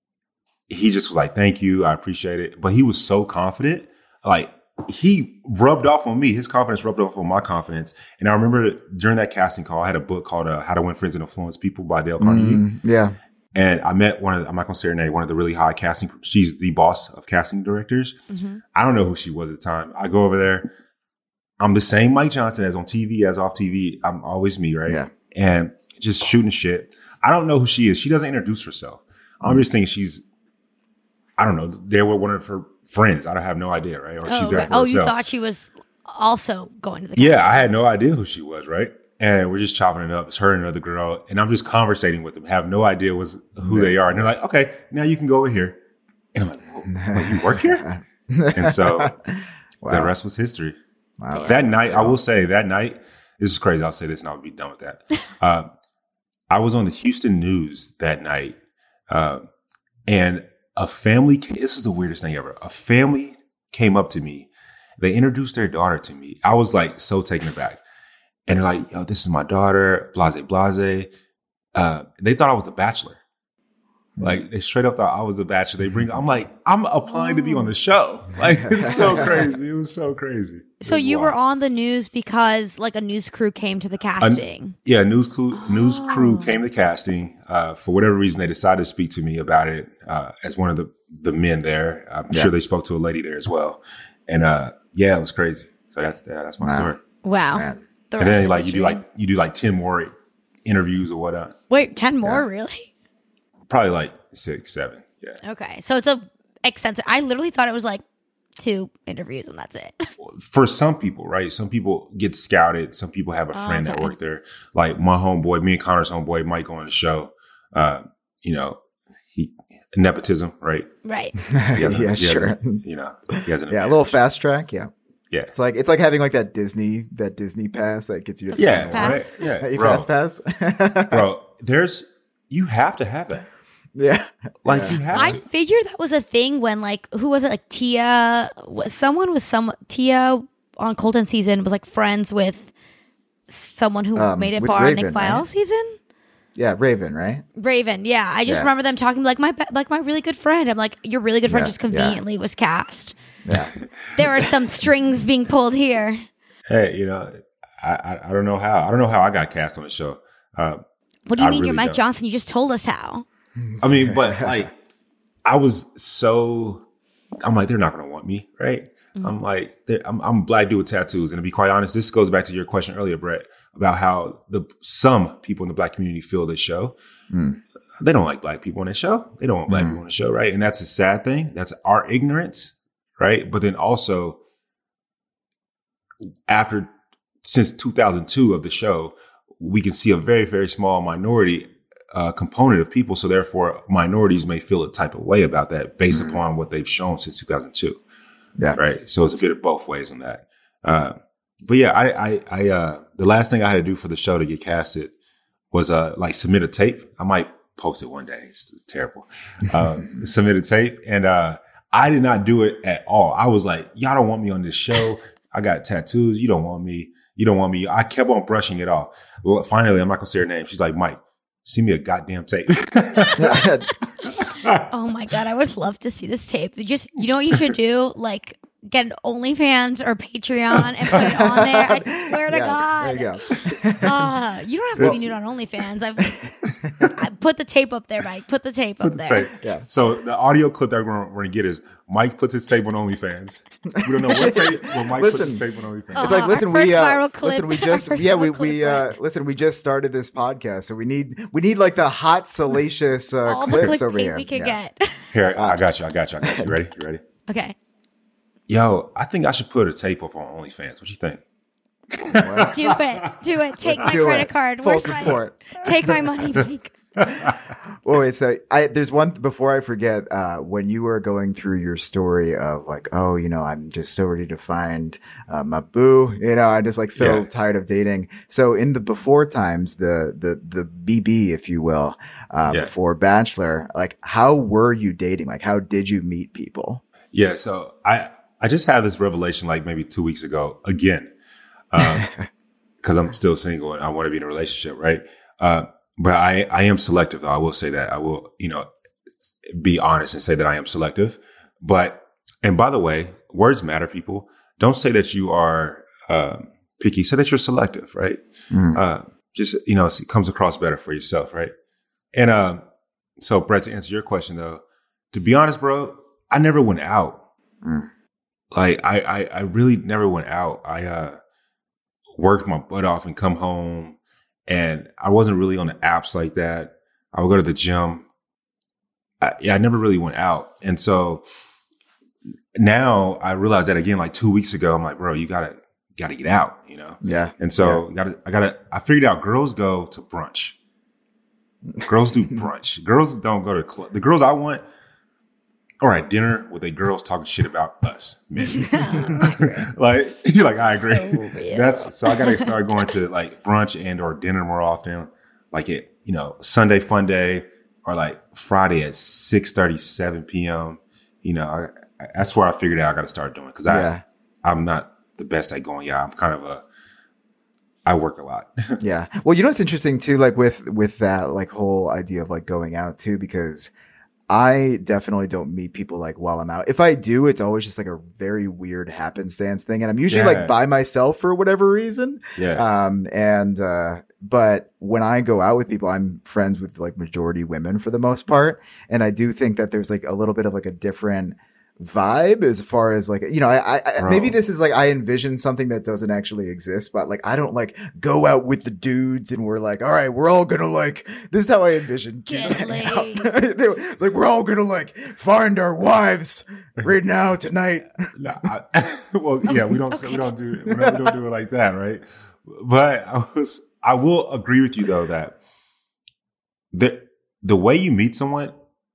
he just was like, "Thank you, I appreciate it." But he was so confident, like he rubbed off on me. His confidence rubbed off on my confidence. And I remember during that casting call, I had a book called uh, "How to Win Friends and Influence People" by Dale Carnegie. Mm, yeah. And I met one of the, I'm not going to say her name, one of the really high casting, she's the boss of casting directors. Mm-hmm. I don't know who she was at the time. I go over there. I'm the same Mike Johnson as on T V, as off T V. I'm always me, right? Yeah. And just shooting shit. I don't know who she is. She doesn't introduce herself. I'm mm-hmm. just thinking she's, I don't know, there were one of her friends. I don't have no idea, right? Or oh, she's there right. for oh herself. You thought she was also going to the casting? Yeah, I had no idea who she was, right? And we're just chopping it up. It's her and another girl. And I'm just conversating with them. Have no idea was who they are. And they're like, "Okay, now you can go over here." And I'm like, "Whoa, wait, you work here?" And so wow. The rest was history. Wow. That night, I will say that night, this is crazy. I'll say this and I'll be done with that. Uh, I was on the Houston news that night. Uh, and a family, this is the weirdest thing ever. A family came up to me. They introduced their daughter to me. I was like so taken aback. And they're like, yo, this is my daughter, blase, blase. Uh, they thought I was The Bachelor. Like, they straight up thought I was The Bachelor. They bring, I'm like, I'm applying to be on the show. Like, it's so crazy. It was so crazy. So you wild. were on the news because, like, a news crew came to the casting. A, yeah, news crew, news oh. crew came to casting. Uh, for whatever reason, they decided to speak to me about it uh, as one of the, the men there. I'm yeah. sure they spoke to a lady there as well. And, uh, yeah, it was crazy. So that's that's my wow. story. Wow. Man. The and then, like, you do, like, you do, like, ten more interviews or whatnot. Wait, ten more? Yeah. Really? Probably like six, seven. Yeah. Okay. So it's a extensive. I literally thought it was like two interviews and that's it. For some people, right? Some people get scouted. Some people have a friend oh, okay. that worked there. Like my homeboy, me and Connor's homeboy, Mike on the show. Uh, you know, he nepotism, right? Right. yeah, a, sure. A, you know, he has an yeah, a little fast track. Yeah. Yeah. It's like it's like having like that Disney that Disney pass that gets you to the yeah, fast pass. Right? Yeah, hey, bro, fast pass. Bro, there's you have to have that. Yeah. Like yeah. you have I to. figured that was a thing when like who was it like Tia someone was some Tia on Colton season was like friends with someone who um, made it far on Nick Viall right? season. Yeah, Raven, right? Raven, yeah. I just yeah. remember them talking like my be- like my really good friend. I'm like your really good friend yeah, just conveniently yeah. was cast. Yeah. There are some strings being pulled here. Hey, you know, I, I I don't know how I don't know how I got cast on the show. Uh, what do you I mean really you're Mike don't. Johnson? You just told us how. I mean, but like, I was so, I'm like, they're not going to want me, right? Mm-hmm. I'm like, I'm, I'm a black dude with tattoos. And to be quite honest, this goes back to your question earlier, Brett, about how the some people in the black community feel this show. Mm. They don't like black people on the show. They don't want black mm. people on the show, right? And that's a sad thing. That's our ignorance, right? But then also, after, since two thousand two of the show, we can see a very, very small minority Uh, component of people. So therefore minorities may feel a type of way about that based mm-hmm. upon what they've shown since two thousand two. Yeah. Right. So it's a bit of both ways on that. Uh, but yeah, I, I, I, uh, the last thing I had to do for the show to get casted was, uh, like submit a tape. I might post it one day. It's terrible. Um, submit a tape. And, uh, I did not do it at all. I was like, y'all don't want me on this show. I got tattoos. You don't want me. You don't want me. I kept on brushing it off. Well, finally, I'm not gonna say her name. She's like, Mike, send me a goddamn tape. Oh my God. I would love to see this tape. Just, you know what you should do? Like get an OnlyFans or Patreon and put it on there. I swear to yeah, God. There you go. uh, you don't have to be nude on OnlyFans. I've I put the tape up there, Mike. Put the tape put up the there. Tape. Yeah. So the audio clip that we're going to get is Mike puts his tape on OnlyFans. We don't know what tape, but Mike listen, puts his tape on OnlyFans. Uh, it's like, listen, our first we, uh, viral clip, listen, we just, yeah, we, we, uh, listen, we just started this podcast, so we need, we need like the hot, salacious uh, All clips the over here. we can yeah. get. Here, I got you. I got you. I got you. You ready? You ready? Okay. Yo, I think I should put a tape up on OnlyFans. What you think? Do it. Do it. Take Let's my do credit it. card. Full Where's support. My, take my money, Mike. Oh, it's a, I, there's one, before I forget, uh, when you were going through your story of like, oh, you know, I'm just so ready to find, uh, my boo, you know, I'm just like so yeah. tired of dating. So in the before times, the, the, the B B, if you will, uh, yeah. before Bachelor, like how were you dating? Like how did you meet people? Yeah. So I, I just had this revelation like maybe two weeks ago again, um, cause I'm still single and I want to be in a relationship. Right. Uh, But I, I am selective, though. I will say that. I will, you know, be honest and say that I am selective. But, and by the way, words matter, people. Don't say that you are uh, picky. Say that you're selective, right? Mm. Uh, just, you know, it comes across better for yourself, right? And uh, so, Brett, to answer your question, though, to be honest, bro, I never went out. Mm. Like, I, I, I really never went out. I uh, worked my butt off and come home. And I wasn't really on the apps like that. I would go to the gym. I, yeah, I never really went out. And so now I realized that again, like two weeks ago, I'm like, bro, you gotta, gotta get out, you know? Yeah. And so yeah. gotta, I gotta, I figured out girls go to brunch. Girls do brunch. Girls don't go to club. The girls I want are at dinner with the girls talking shit about us, men. Like, you're like, I agree. So That's so I gotta start going to like brunch and or dinner more often. Like it, you know, Sunday fun day or like Friday at six thirty, seven p.m. You know, I, I, that's where I figured out I gotta start doing because I, yeah. I'm not the best at going out. I'm kind of a I work a lot. Yeah. Well, you know what's interesting too, like with with that like whole idea of like going out too, because I definitely don't meet people like while I'm out. If I do, it's always just like a very weird happenstance thing, and I'm usually Yeah. like by myself for whatever reason. Yeah. Um. And uh. But when I go out with people, I'm friends with like majority women for the most part, and I do think that there's like a little bit of like a different vibe as far as like, you know, I, I Bro. maybe this is like I envision something that doesn't actually exist, but like I don't like go out with the dudes and we're like, all right, we're all gonna like, this is how I envision dudes Get hanging out. laid. They were- it's like we're all gonna like find our wives right now tonight. No, I, well, yeah, we don't Okay. we don't do we don't, we don't do it like that, right? But I was I will agree with you though that the the way you meet someone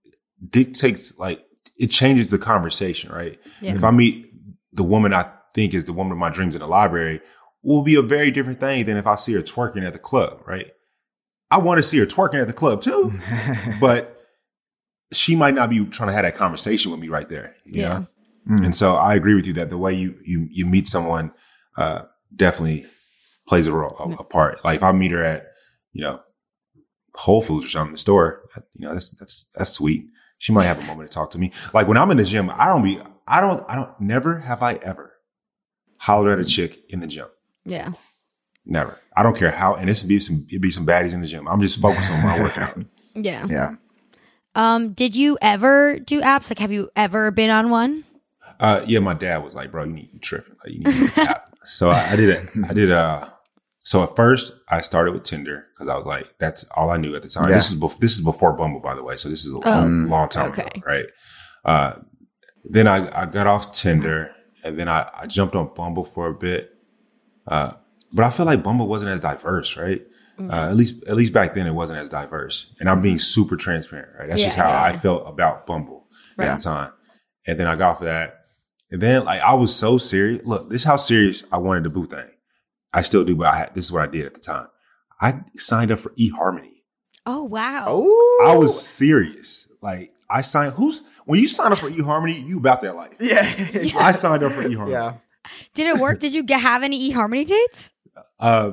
dictates like it changes the conversation, right? Yeah. If I meet the woman I think is the woman of my dreams in the library, will be a very different thing than if I see her twerking at the club, right? I want to see her twerking at the club too, but she might not be trying to have that conversation with me right there. You Yeah. know? Mm. And so I agree with you that the way you you you meet someone uh, definitely plays a role a, a part. Like if I meet her at you know Whole Foods or something in the store, you know that's that's that's sweet. She might have a moment to talk to me. Like when I'm in the gym, I don't be I don't I don't never have I ever hollered at a chick in the gym. Yeah. Never. I don't care how. And this would be some it'd be some baddies in the gym. I'm just focused on my workout. Yeah. Yeah. Um, did you ever do apps? Like, have you ever been on one? Uh, yeah, my dad was like, "Bro, you need you tripping. Like, you need an app." So I, I did it. I did. Uh, so at first I started with Tinder because I was like, that's all I knew at the time. Yeah. This is bef- this is before Bumble, by the way. So this is a Oh, long, long time okay. ago, right? Uh, then I, I got off Tinder and then I, I jumped on Bumble for a bit. Uh, but I feel like Bumble wasn't as diverse, right? Mm-hmm. Uh, at least at least back then it wasn't as diverse. And I'm being super transparent, right? That's Yeah, just how yeah, I yeah. felt about Bumble Right. at the time. And then I got off of that. And then like I was so serious. Look, this is how serious I wanted the boo thing. I still do, but I had, this is what I did at the time. I signed up for eHarmony. Oh, wow. Oh, I was serious. Like I signed. Who's when you sign up for eHarmony, you about that life. yeah. I signed up for eHarmony. Yeah. Did it work? Did you get, have any eHarmony dates? Uh,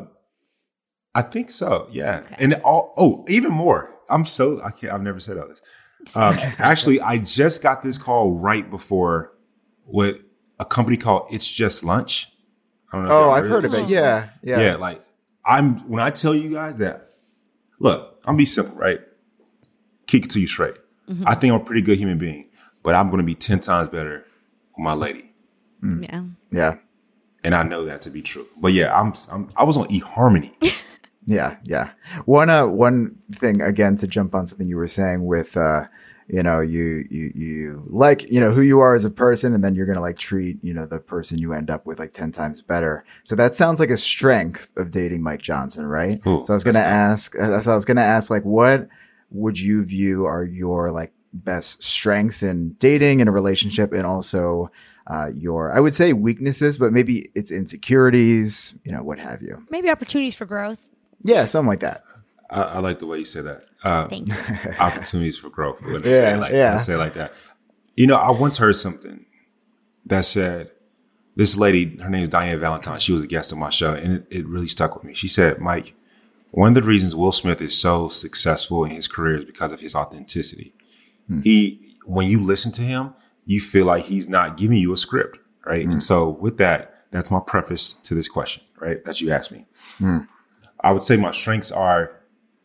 I think so. Yeah. Okay. And all, oh, even more. I'm so I can't. I've never said all this. Um, actually, I just got this call right before with a company called It's Just Lunch. I don't know. if Oh, y'all I've heard of it. it. Yeah. Yeah. Yeah, like I'm when I tell you guys that, look, I'm be simple, right? Kick it to you straight. I think I'm a pretty good human being, but I'm going to be ten times better with my lady, Yeah. Yeah. and I know that to be true. But yeah, I'm, I'm I was on eHarmony. Yeah, yeah. One uh one thing again to jump on something you were saying with uh you know you you you like you know who you are as a person, and then you're gonna like treat you know the person you end up with like ten times better. So that sounds like a strength of dating Mike Johnson, right? Ooh, so I was gonna that's ask. uh, So I was gonna ask like what would you view are your like best strengths in dating in a relationship, and also uh your I would say weaknesses, but maybe it's insecurities, you know, what have you. Maybe opportunities for growth. Yeah, something like that. I, I like the way you say that. Uh, Thank you. opportunities for growth. When they Yeah, say it like, yeah. I say it like that. You know, I once heard something that said, this lady, her name is Diane Valentine. She was a guest on my show, and it, it really stuck with me. She said, Mike, one of the reasons Will Smith is so successful in his career is because of his authenticity. Hmm. He, when you listen to him, you feel like he's not giving you a script, right? Hmm. And so with that, that's my preface to this question, right? That you asked me. Hmm. I would say my strengths are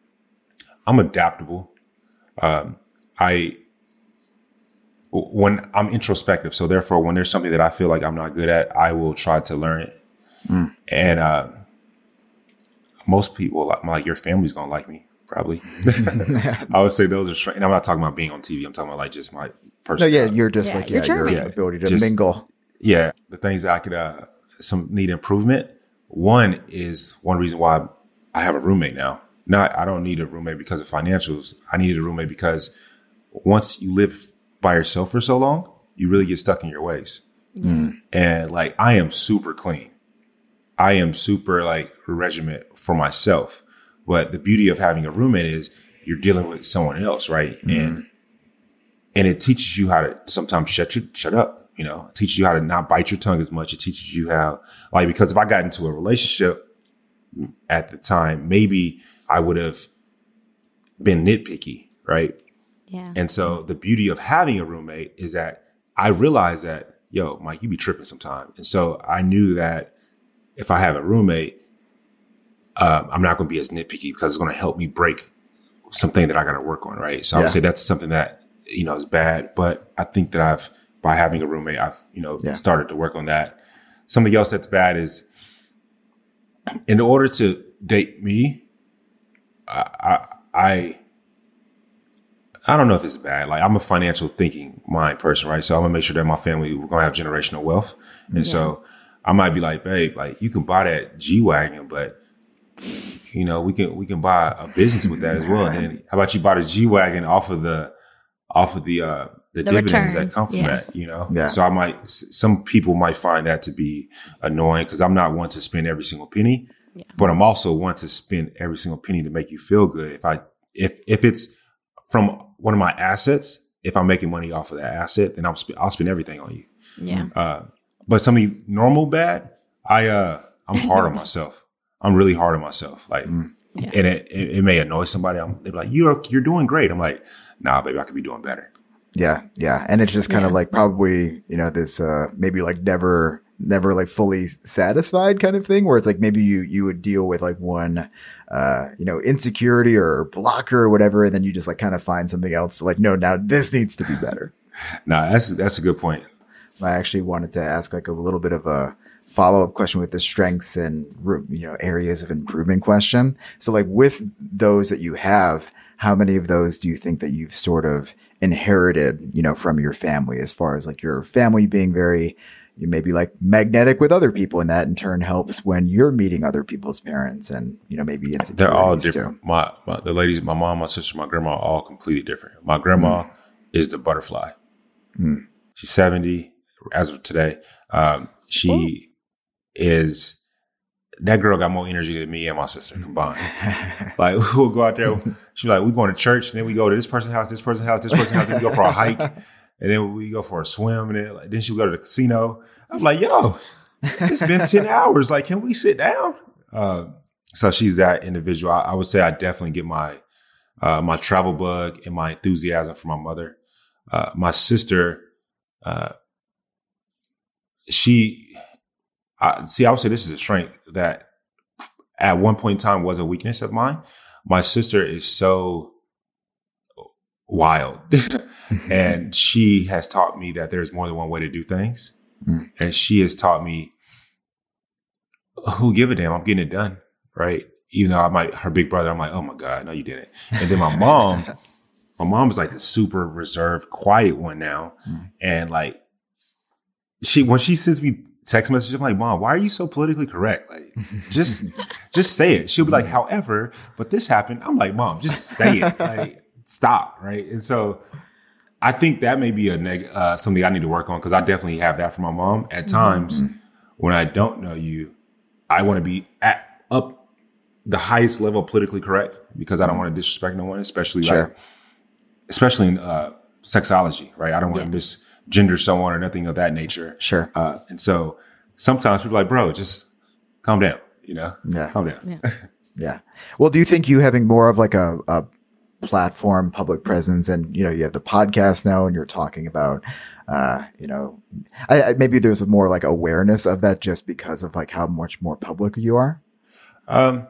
I'm adaptable. Um, I when I'm introspective, so therefore, when there's something that I feel like I'm not good at, I will try to learn it. Mm. And uh, most people, like, like your family's gonna like me, probably. I would say those are strengths. And I'm not talking about being on T V. I'm talking about like just my No, personal. yeah, you're just Yeah, like you're yeah, your charming. ability to Just- mingle. Yeah, the things that I could uh, some need improvement. One is one reason why I have a roommate now. Not I don't need a roommate because of financials. I needed a roommate because once you live by yourself for so long, you really get stuck in your ways. And like I am super clean. I am super like regiment for myself. But the beauty of having a roommate is you're dealing with someone else, right? And and it teaches you how to sometimes shut you shut up. You know, it teaches you how to not bite your tongue as much. It teaches you how, like, because if I got into a relationship at the time, maybe I would have been nitpicky, right? Yeah. And so the beauty of having a roommate is that I realized that, yo, Mike, you be tripping sometimes. And so I knew that if I have a roommate, uh, I'm not going to be as nitpicky because it's going to help me break something that I got to work on, right? So I Yeah. would say that's something that, you know, is bad. But I think that I've, by having a roommate, I've, you know, Yeah. started to work on that. Something else that's bad is in order to date me, I, I, I I don't know if it's bad. Like I'm a financial thinking mind person, right? So I'm gonna make sure that my family, we're gonna have generational wealth. And Yeah. so I might be like, babe, like you can buy that G-Wagon, but you know, we can, we can buy a business with that as well. And then how about you buy the G-Wagon off of the, off of the, uh, the, The dividends returns, that come from yeah. that, you know? Yeah. So I might, some people might find that to be annoying because I'm not one to spend every single penny, Yeah. but I'm also one to spend every single penny to make you feel good. If I, if, if it's from one of my assets, if I'm making money off of that asset, then I'll spend, I'll spend everything on you. Yeah. Uh, but something normal bad, I, uh, I'm hard on myself. I'm really hard on myself. Like, Yeah. and it, it, it may annoy somebody. I'm, they're like, you're, you're doing great. I'm like, nah, baby, I could be doing better. Yeah, yeah. And it's just kind of Yeah. like probably, you know, this uh maybe like never never like fully satisfied kind of thing where it's like maybe you you would deal with like one uh you know, insecurity or blocker or whatever, and then you just like kind of find something else like, no, now this needs to be better. Nah, that's, that's a good point. I actually wanted to ask like a little bit of a follow-up question with the strengths and, you know, areas of improvement question. So like with those that you have, how many of those do you think that you've sort of inherited, you know, from your family, as far as like your family being very, you may be like magnetic with other people, and that in turn helps when you're meeting other people's parents and, you know, maybe insecurities They're all too. different. My, my, the ladies, my mom, my sister, my grandma, are all completely different. My grandma mm. is the butterfly. Mm. She's seventy as of today. Um, she Ooh. is, that girl got more energy than me and my sister combined. Like we'll go out there. She's like, we going to church, and then we go to this person's house, this person's house, this person's house. Then we go for a hike, and then we go for a swim, and then, like, then she'll go to the casino. I'm like, yo, it's been ten hours. Like, can we sit down? Uh, so she's that individual. I, I would say I definitely get my uh, my travel bug and my enthusiasm from my mother. Uh, my sister, uh, she. I, see, I would say this is a strength that at one point in time was a weakness of mine. My sister is so wild and she has taught me that there's more than one way to do things. Mm. And she has taught me, who give a damn? I'm getting it done. Right. Even though I might, her big brother, I'm like, oh my God, no, you didn't. And then my mom, my mom is like the super reserved, quiet one now. Mm. And like she, when she sends me text message, I'm like, Mom, why are you so politically correct? Like, just, just say it. She'll be like, however, but this happened. I'm like, Mom, just say it. Like, stop. Right. And so I think that may be a neg- uh, something I need to work on, because I definitely have that from my mom. At times mm-hmm. when I don't know you, I want to be at up the highest level politically correct, because I don't want to disrespect no one, especially sure. like, especially in uh, sexology. Right. I don't want yeah. to just gender someone or nothing of that nature. Sure. Uh, and so sometimes people are like, bro, just calm down, you know? Yeah. Calm down. Yeah. yeah. Well, do you think you having more of like a, a platform, public presence, and, you know, you have the podcast now and you're talking about, uh, you know, I, I, maybe there's a more like awareness of that just because of like how much more public you are? Um,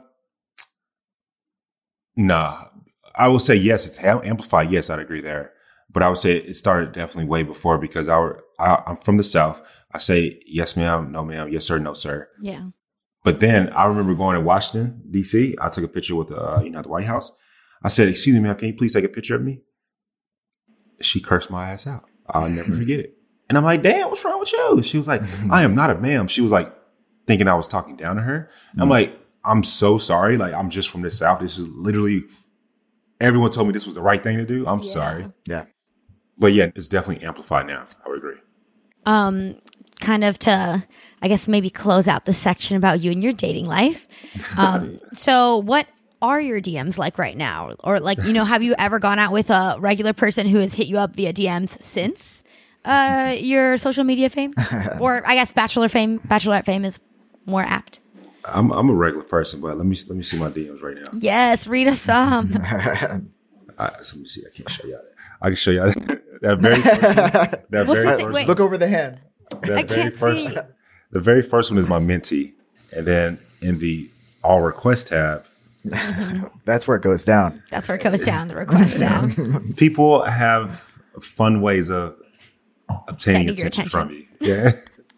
nah, I will say yes, it's amplified. Yes, I'd agree there. But I would say it started definitely way before, because I, I, I'm from the South. I say, yes, ma'am, no, ma'am, yes, sir, no, sir. Yeah. But then I remember going to Washington, D C. I took a picture with, uh, you know, the White House. I said, excuse me, ma'am, can you please take a picture of me? She cursed my ass out. I'll never forget it. And I'm like, damn, what's wrong with you? She was like, I am not a ma'am. She was like thinking I was talking down to her. Mm-hmm. I'm like, I'm so sorry. Like, I'm just from the South. This is literally, everyone told me this was the right thing to do. I'm yeah. sorry. Yeah. But yeah, it's definitely amplified now. I would agree. Um, kind of to, I guess, maybe close out the section about you and your dating life. Um, so what are your D Ms like right now? Or like, you know, have you ever gone out with a regular person who has hit you up via D Ms since uh, your social media fame? Or I guess bachelor fame, bachelorette fame is more apt. I'm I'm a regular person, but let me let me see my D Ms right now. Yes, read us some. I, so let me see. I can't show y'all that. I can show y'all that, that very first one. That What's very this? first Wait. Look over the hand. That I very can't first, see. The very first one is my mentee, and then in the all request tab, That's where it goes down. That's where it goes down, the request down. people have fun ways of obtaining Getting your attention, from attention. me. Yeah,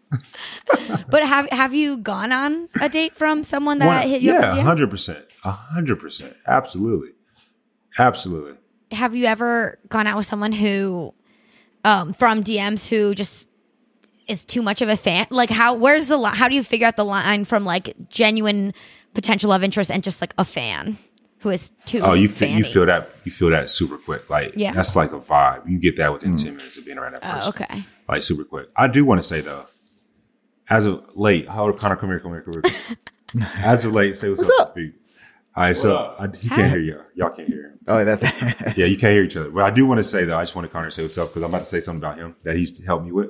But have have you gone on a date from someone that One- hit you yeah, up? Yeah, hundred percent, a hundred percent, absolutely, absolutely. have you ever gone out with someone who, um, from D Ms who just is too much of a fan? Like, how? Where's the line? How do you figure out the line from like genuine potential love interest and just like a fan who is too? Oh, you feel, you fanny? feel that you feel that super quick. Like Yeah. that's like a vibe. You get that within ten minutes of being around that person. Oh, okay. Like super quick. I do want to say though, as of late, how Connor, come here, come here, come here. As of late, say what's, What's up. up? to Pete. All right, so up? I, he can't hear y'all. Y'all can't hear him. Oh, that's Yeah, you can't hear each other. But I do want to say though, I just want to Connor say what's up because I'm about to say something about him that he's helped me with.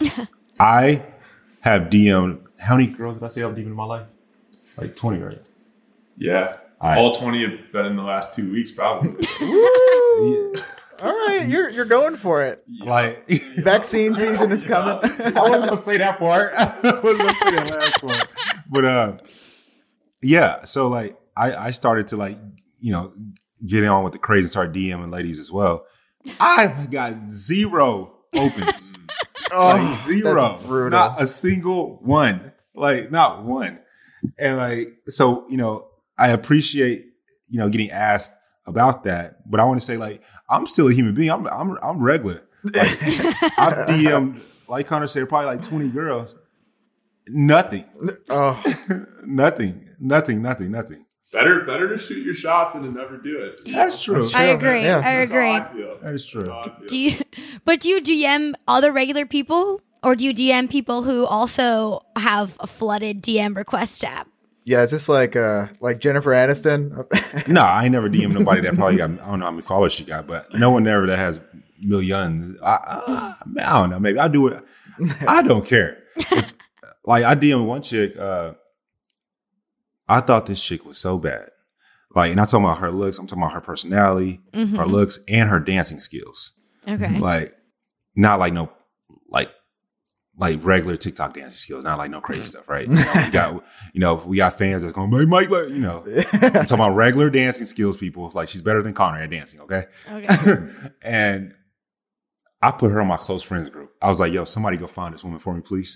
I have D M'd how many girls did I say I've D M'd in my life? Like twenty, right? Yeah. All right. All twenty have been in the last two weeks, probably. Woo! All right, you're you're going for it. Like Vaccine season is coming. I wasn't gonna say that part. I wasn't gonna say that last part. But uh, yeah. So like, I I started to like you know get on with the craze and start DMing ladies as well. I've got zero opens, Oh, like zero, that's brutal. not a single one, like not one. And like, so you know, I appreciate you know getting asked about that, but I want to say like I'm still a human being. I'm I'm I'm regular. Like, I've D M'd, like Connor said, probably like twenty girls. Nothing. Oh, Nothing. Nothing. Nothing. Nothing. better better to shoot your shot than to never do it. That's true. That's I true. agree. Yeah. I That's agree. how I feel. That is true. That's how I feel. Do you? But do you D M other regular people, or do you D M people who also have a flooded D M request tab? yeah. Is this like uh like Jennifer Aniston? No, I ain't never D M'd nobody that probably got, I don't know how many followers she got, but no one ever that has millions. I, I, I don't know. Maybe I do it. I don't care. If, like I D M'd one chick, uh, I thought this chick was so bad. Like, and I'm talking about her looks. I'm talking about her personality, her looks, and her dancing skills. Okay. Like, not like no, like, like regular TikTok dancing skills, not like no crazy stuff, right? You know, we got, you know, we got fans that's going, hey, Mike, like, you know, I'm talking about regular dancing skills, people. Like, she's better than Connor at dancing, okay? Okay. And I put her on my close friends group. I was like, yo, somebody go find this woman for me, please.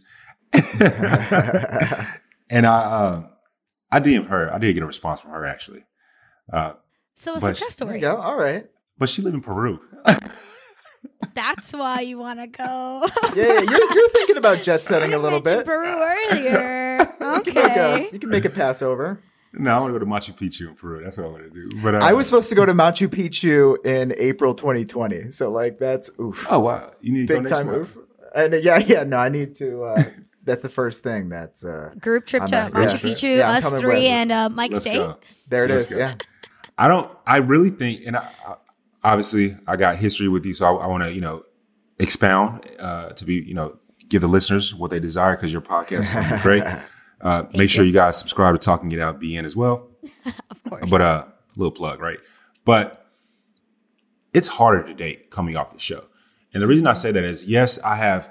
And I, uh, I D M'd her. I did get a response from her, actually. Uh, So a But- success There you story. go. All right. but she lived in Peru. That's why you want to go. Yeah, you're you're thinking about jet setting a little Mentioned bit. Peru earlier. You can, make a, Okay. you can make a Passover. No, I want to go to Machu Picchu in Peru. That's what I want to do. But uh, I was supposed to go to Machu Picchu in April twenty twenty. So like that's oof. Oh wow, you need to go Big next time month. move. And uh, yeah, yeah, no, I need to uh that's the first thing that's uh Group trip I'm to not- Machu yeah. Picchu, Yeah, I'm us coming three, with. and uh, Mike Let's State. go. there it Let's is. go. Yeah. I don't. I really think, and I, I, obviously, I got history with you, so I, I want to, you know, expound uh, to be, you know, give the listeners what they desire because your podcast is gonna be great. Uh, make sure you guys subscribe to Talking It Out B N as well. Of course. But uh, little plug, right? But it's harder to date coming off the show, and the reason I say that is, yes, I have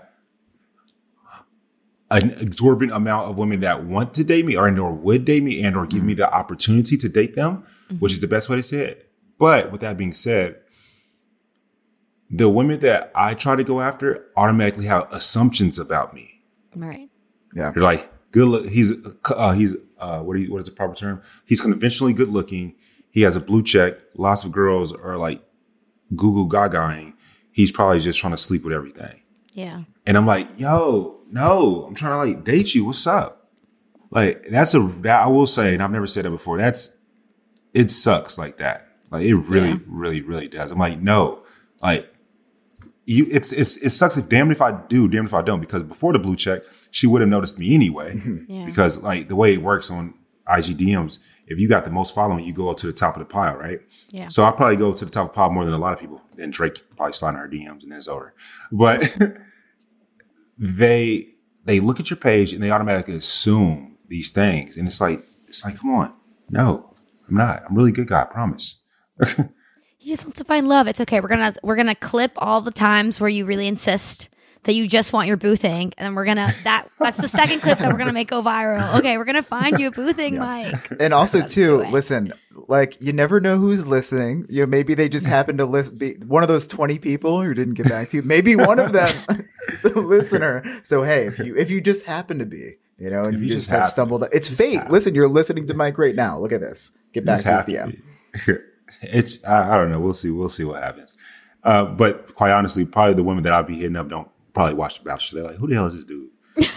an exorbitant amount of women that want to date me or and or would date me and or give me the opportunity to date them, which is the best way to say it. But with that being said, the women that I try to go after automatically have assumptions about me. Right. Yeah. They're like, good look. He's uh, he's uh, what do you, what is the proper term? He's conventionally good looking. He has a blue check. Lots of girls are like goo goo gagaing. He's probably just trying to sleep with everything. Yeah. And I'm like, yo, no, I'm trying to like date you. What's up? Like that's a that I will say, and I've never said that before. That's it sucks like that. Like it really, Yeah. really, really does. I'm like, no, like you. It's it's it sucks if damned if I do, damned if I don't. Because before the blue check, she would have noticed me anyway. Yeah. Because like the way it works on I G D Ms, if you got the most following, you go up to the top of the pile, right? Yeah. So I probably go to the top of the pile more than a lot of people. Then Drake probably slide in her D Ms and then it's over. But they they look at your page and they automatically assume these things. And it's like, it's like, come on. No, I'm not. I'm a really good guy. I promise. He just wants to find love. It's okay. We're gonna we're gonna clip all the times where you really insist that you just want your boo thing, and then we're gonna that that's the second clip that we're gonna make go viral. Okay, we're gonna find you a boo thing, yeah. Mike. And also too, listen, like you never know who's listening. You know, maybe they just happen to listen. Be one of those twenty people who didn't get back to you. Maybe one of them is a listener. So hey, if you if you just happen to be, you know, and you, you just, just have stumbled, it's fate. Listen, you're listening to Mike right now. Look at this. Get back to his D M. It's I, I don't know. We'll see. We'll see what happens. Uh, but quite honestly, probably the women that I'll be hitting up don't probably watch The Bachelor. They're like, "Who the hell is this dude?"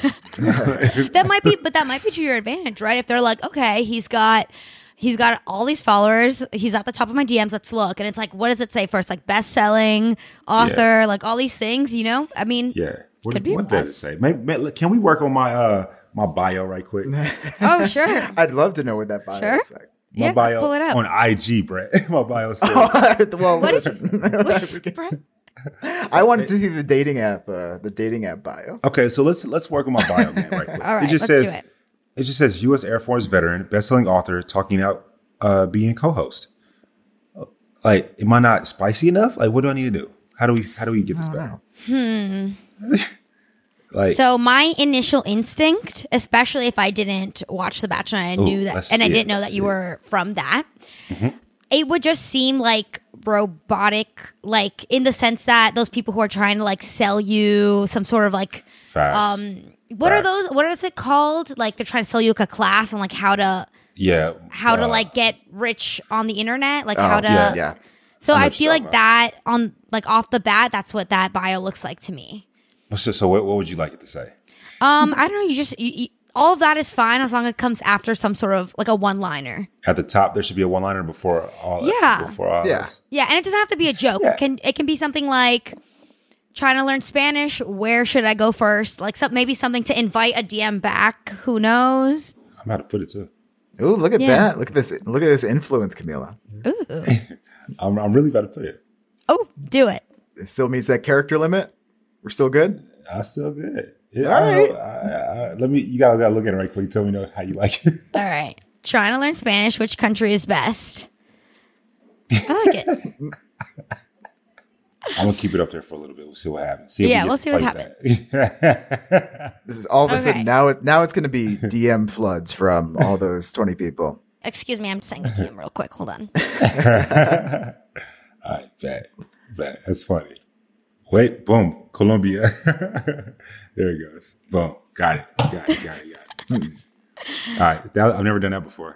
That might be, but that might be to your advantage, right? If they're like, "Okay, he's got, he's got all these followers. He's at the top of my D Ms. Let's look." And it's like, what does it say first? Like best-selling author, yeah. like all these things. You know, I mean, yeah. What, could be what does it say? Maybe, maybe, can we work on my uh my bio right quick? Oh, sure. I'd love to know what that bio sure. looks like. My yeah, bio let's pull it up. on I G, Brett. My bio says. Well, what listen. Is it? What is it, Brett? I wanted to see the dating app, uh, the dating app bio. Okay, so let's let's work on my bio again, right quick. All right, it just let's says do it. It just says U S Air Force veteran, best-selling author, talking out, uh, being co-host. Like, am I not spicy enough? Like, what do I need to do? How do we how do we get this back? Hmm. Like, so my initial instinct, especially if I didn't watch The Bachelor, and I knew ooh, that, and I didn't it, know that you it. were from that, mm-hmm. it would just seem like robotic, like in the sense that those people who are trying to like sell you some sort of like, Facts. um, what Facts. are those? What is it called? Like they're trying to sell you like a class on like how to, yeah, how uh, to like get rich on the internet, like oh, how to, yeah, yeah. So I I feel like that on like off the bat, that's what that bio looks like to me. So, so what, what would you like it to say? Um, I don't know. You just you, you, all of that is fine as long as it comes after some sort of like a one-liner. At the top, there should be a one-liner before all. Yeah. Before all Yeah. this. Yeah, and it doesn't have to be a joke. Yeah. It can it can be something like trying to learn Spanish. Where should I go first? Like some maybe something to invite a D M back. Who knows? I'm about to put it too. Ooh, look at Yeah. that! Look at this! Look at this influence, Camila. Ooh. I'm, I'm really about to put it. Oh, do it. It still meets that character limit. We're still good. I'm still good. Yeah, All I don't right. know. I, I, let me. You gotta, gotta look at it right quick. Tell me know how you like it. All right. Trying to learn Spanish. Which country is best? I like it. I'm gonna keep it up there for a little bit. We'll see what happens. See if Yeah, we we'll get see what happens. This is all of a Okay. sudden now. It now it's going to be D M floods from all those twenty people. Excuse me. I'm just saying it to him real quick. Hold on. All right, bad, bad. That's funny. Wait, boom, Colombia. There it goes. Boom, got it, got it, got it, got it. All right, that, I've never done that before.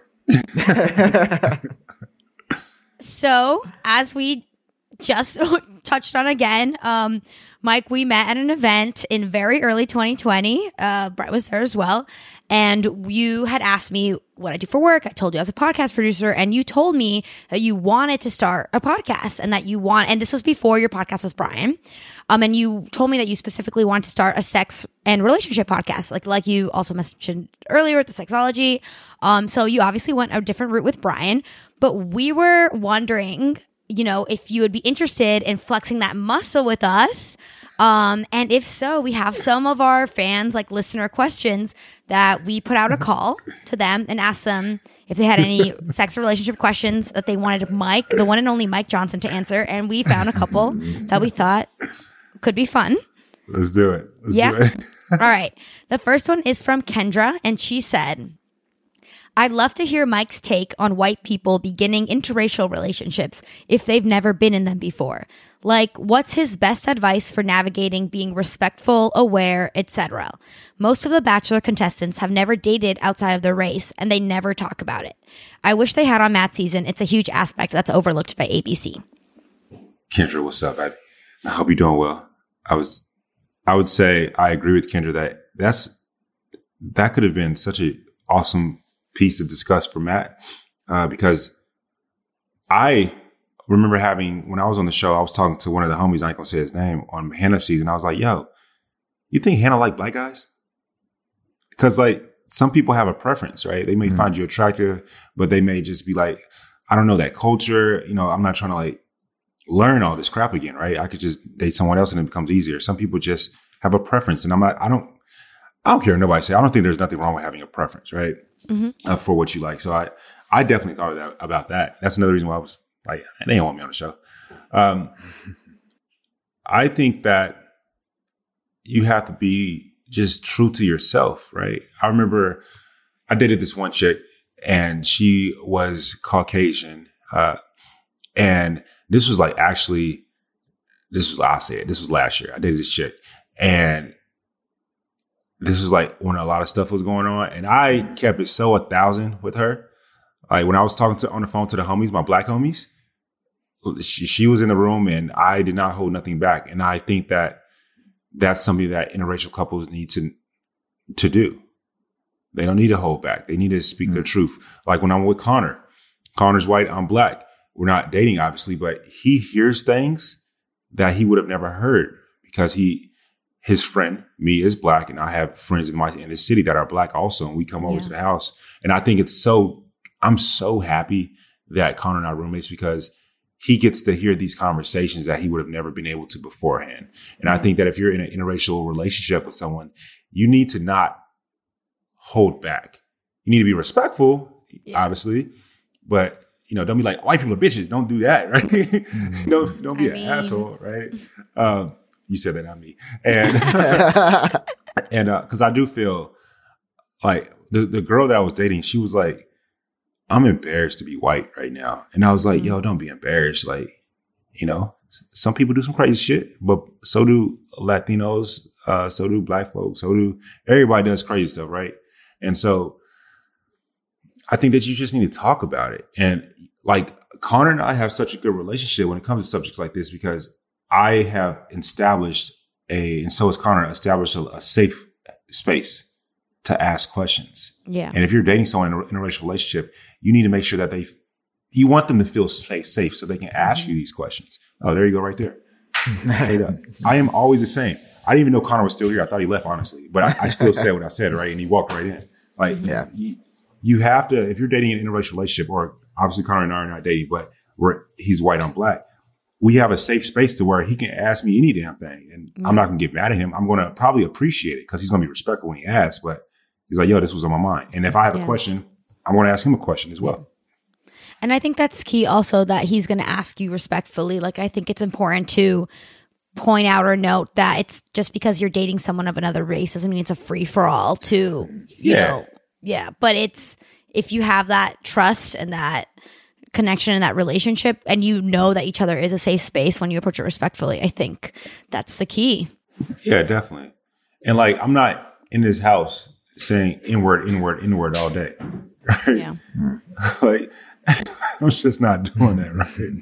So, as we just touched on again, um, Mike, we met at an event in very early twenty twenty. Uh, Brett was there as well. And you had asked me what I do for work. I told you I was a podcast producer, and you told me that you wanted to start a podcast and that you want, and this was before your podcast with Brian. Um, and you told me that you specifically wanted to start a sex and relationship podcast, like, like you also mentioned earlier with the sexology. Um, so you obviously went a different route with Brian, but we were wondering, you know, if you would be interested in flexing that muscle with us. Um, and if so, we have some of our fans, like listener questions, that we put out a call to them and asked them if they had any sex or relationship questions that they wanted Mike, the one and only Mike Johnson, to answer. And we found a couple that we thought could be fun. Let's do it. Let's Yeah. do it. All right. The first one is from Kendra, and she said, I'd love to hear Mike's take on white people beginning interracial relationships if they've never been in them before. Like, what's his best advice for navigating being respectful, aware, et cetera? Most of the Bachelor contestants have never dated outside of their race, and they never talk about it. I wish they had on Matt's season. It's a huge aspect that's overlooked by A B C. Kendra, what's up, baby? I hope you're doing well. I was, I would say I agree with Kendra that that's that could have been such an awesome piece to discuss for Matt, uh, because I remember having, when I was on the show, I was talking to one of the homies, I ain't gonna say his name, on Hannah's season. I was like, yo, you think Hannah like black guys? Because like some people have a preference, right? They may mm-hmm. find you attractive, but they may just be like, I don't know that culture. You know, I'm not trying to like learn all this crap again, right? I could just date someone else and it becomes easier. Some people just have a preference, and I'm not, I don't, I don't care what nobody say. I don't think there's nothing wrong with having a preference, right? Mm-hmm. Uh, for what you like. So I, I definitely thought of that, about that. That's another reason why I was like, they didn't want me on the show. Um, I think that you have to be just true to yourself, right? I remember I dated this one chick and she was Caucasian. Uh, and this was like, actually, this was, I said, this was last year. I dated this chick and this was like when a lot of stuff was going on. And I kept it so a thousand with her. Like when I was talking to on the phone to the homies, my black homies, she, she was in the room and I did not hold nothing back. And I think that that's something that interracial couples need to, to do. They don't need to hold back. They need to speak mm-hmm. their truth. Like when I'm with Connor, Connor's white, I'm black. We're not dating, obviously, but he hears things that he would have never heard because he, his friend, me, is black, and I have friends in my in the city that are black also, and we come over yeah. to the house. And I think it's so, I'm so happy that Connor and I are roommates because he gets to hear these conversations that he would have never been able to beforehand. And I think that if you're in an interracial relationship with someone, you need to not hold back. You need to be respectful, yeah. obviously, but you know, don't be like white people are bitches. Don't do that, right? Mm-hmm. don't don't be I an mean... asshole, right? Um, you said that, not me. And and because uh, I do feel like the the girl that I was dating, she was like, I'm embarrassed to be white right now. And I was like, yo, don't be embarrassed. Like, you know, some people do some crazy shit, but so do Latinos, uh, so do black folks, so do everybody does crazy stuff, right? And so I think that you just need to talk about it. And like Connor and I have such a good relationship when it comes to subjects like this because I have established a, and so has Connor, established a, a safe space to ask questions. Yeah. And if you're dating someone in a, in a interracial relationship, you need to make sure that they, you want them to feel safe, safe so they can ask you these questions. Oh, there you go right there. I am always the same. I didn't even know Connor was still here. I thought he left, honestly. But I, I still said what I said, right? And he walked right in. Like, yeah. you, you have to, if you're dating an interracial relationship, or obviously Connor and I are not dating, but we're, he's white, I'm black. We have a safe space to where he can ask me any damn thing. And mm-hmm. I'm not going to get mad at him. I'm going to probably appreciate it because he's going to be respectful when he asks. But he's like, yo, this was on my mind. And if I have yeah. a question, I want to ask him a question as well. And I think that's key also that he's going to ask you respectfully. Like, I think it's important to point out or note that it's just because you're dating someone of another race doesn't mean it's a free for all to, you yeah. know, yeah. But it's, if you have that trust and that connection and that relationship and you know that each other is a safe space when you approach it respectfully, I think that's the key. Yeah, definitely. And like, I'm not in this house saying inward, inward, inward all day. Right? Yeah. Like, I'm just not doing that,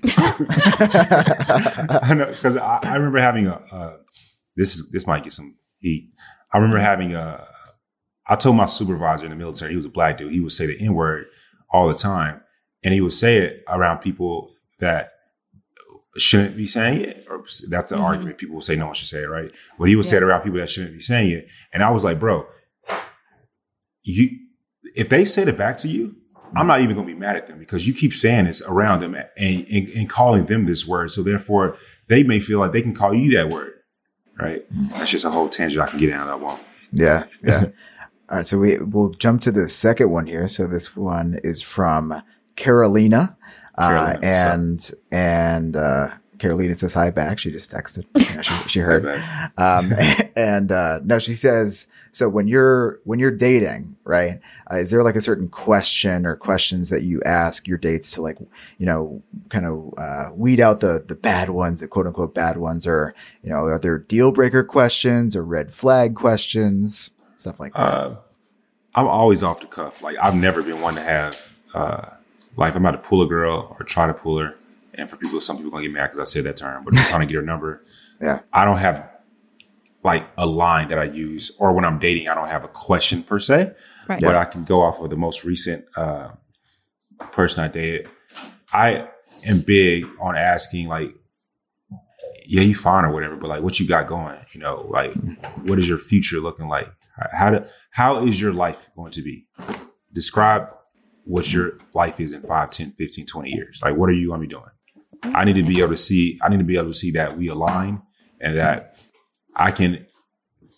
right? I know, because I, I remember having a, uh, this is, this might get some heat. I remember having a, I told my supervisor in the military, he was a black dude, he would say the N word all the time. And he would say it around people that shouldn't be saying it. Or that's the mm-hmm. argument. People will say no one should say it, right? But he would yeah. say it around people that shouldn't be saying it. And I was like, bro, you, if they said it back to you, I'm not even going to be mad at them because you keep saying this around them and, and, and calling them this word. So therefore, they may feel like they can call you that word, right? That's just a whole tangent I can get down that one. Yeah, yeah. All right, so we, we'll jump to the second one here. So this one is from Carolina. Carolina uh, and, and, uh, Carolina says hi back. She just texted. Yeah, she, she heard. Um, and, uh, no, she says, so when you're, when you're dating, right, uh, is there like a certain question or questions that you ask your dates to like, you know, kind of, uh, weed out the, the bad ones, the quote unquote bad ones, or, you know, are there deal breaker questions or red flag questions, stuff like that? Uh, I'm always off the cuff. Like I've never been one to have, uh, like if I'm about to pull a girl or try to pull her. And for people, some people are going to get mad because I said that term, but I'm trying to get her number. Yeah. I don't have like a line that I use, or when I'm dating, I don't have a question per se, right. but yeah. I can go off of the most recent uh, person I dated. I am big on asking like, yeah, you fine or whatever, but like what you got going, you know, like what is your future looking like? How do, how is your life going to be? Describe what your life is in five, ten, fifteen, twenty years. Like, what are you going to be doing? I need to be able to see, I need to be able to see that we align and that I can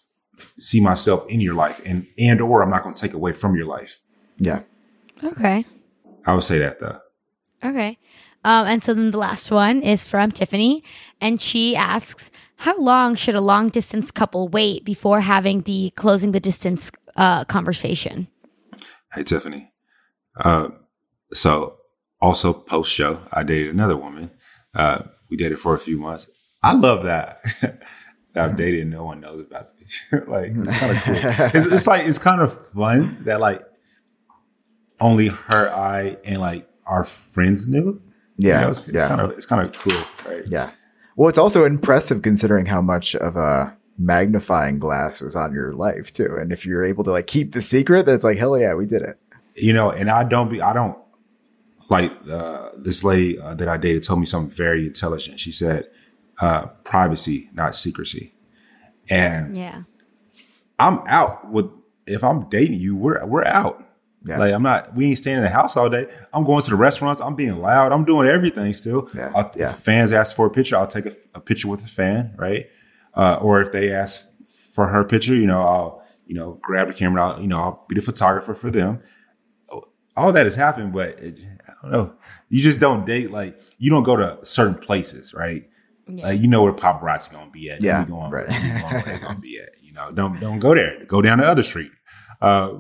see myself in your life, and and or I'm not going to take away from your life. Yeah. Okay. I would say that though. Okay. Um, and so then the last one is from Tiffany, and she asks, how long should a long distance couple wait before having the closing the distance uh, conversation? Hey, Tiffany. Uh, so also post show, I dated another woman. Uh, we dated for a few months. I love that. that I've dated and no one knows about it. Like, it's kind of cool. It's, it's like, it's kind of fun that like only her, I, and like our friends knew. Yeah. You know, it's, it's yeah. kind of, it's kind of cool. Right. Yeah. Well, it's also impressive considering how much of a magnifying glass was on your life too. And if you're able to like keep the secret, that's like, hell yeah, we did it. You know, and I don't be, I don't like, uh, this lady uh, that I dated told me something very intelligent. She said, uh, privacy, not secrecy. And Yeah. I'm out with, if I'm dating you, we're, we're out. Yeah. Like, I'm not, we ain't staying in the house all day. I'm going to the restaurants. I'm being loud. I'm doing everything still. Yeah. I'll, Yeah. If fans ask for a picture, I'll take a, a picture with the fan, right? Uh, or if they ask for her picture, you know, I'll, you know, grab the camera. I'll, you know, I'll be the photographer for them. All that has happened, but it, I don't know. You just don't date, like, you don't go to certain places, right? Yeah. Like, you know where paparazzi gonna be at. Yeah, You going, right. you going where they gonna be at. You know, don't don't go there. Go down the other street. Uh,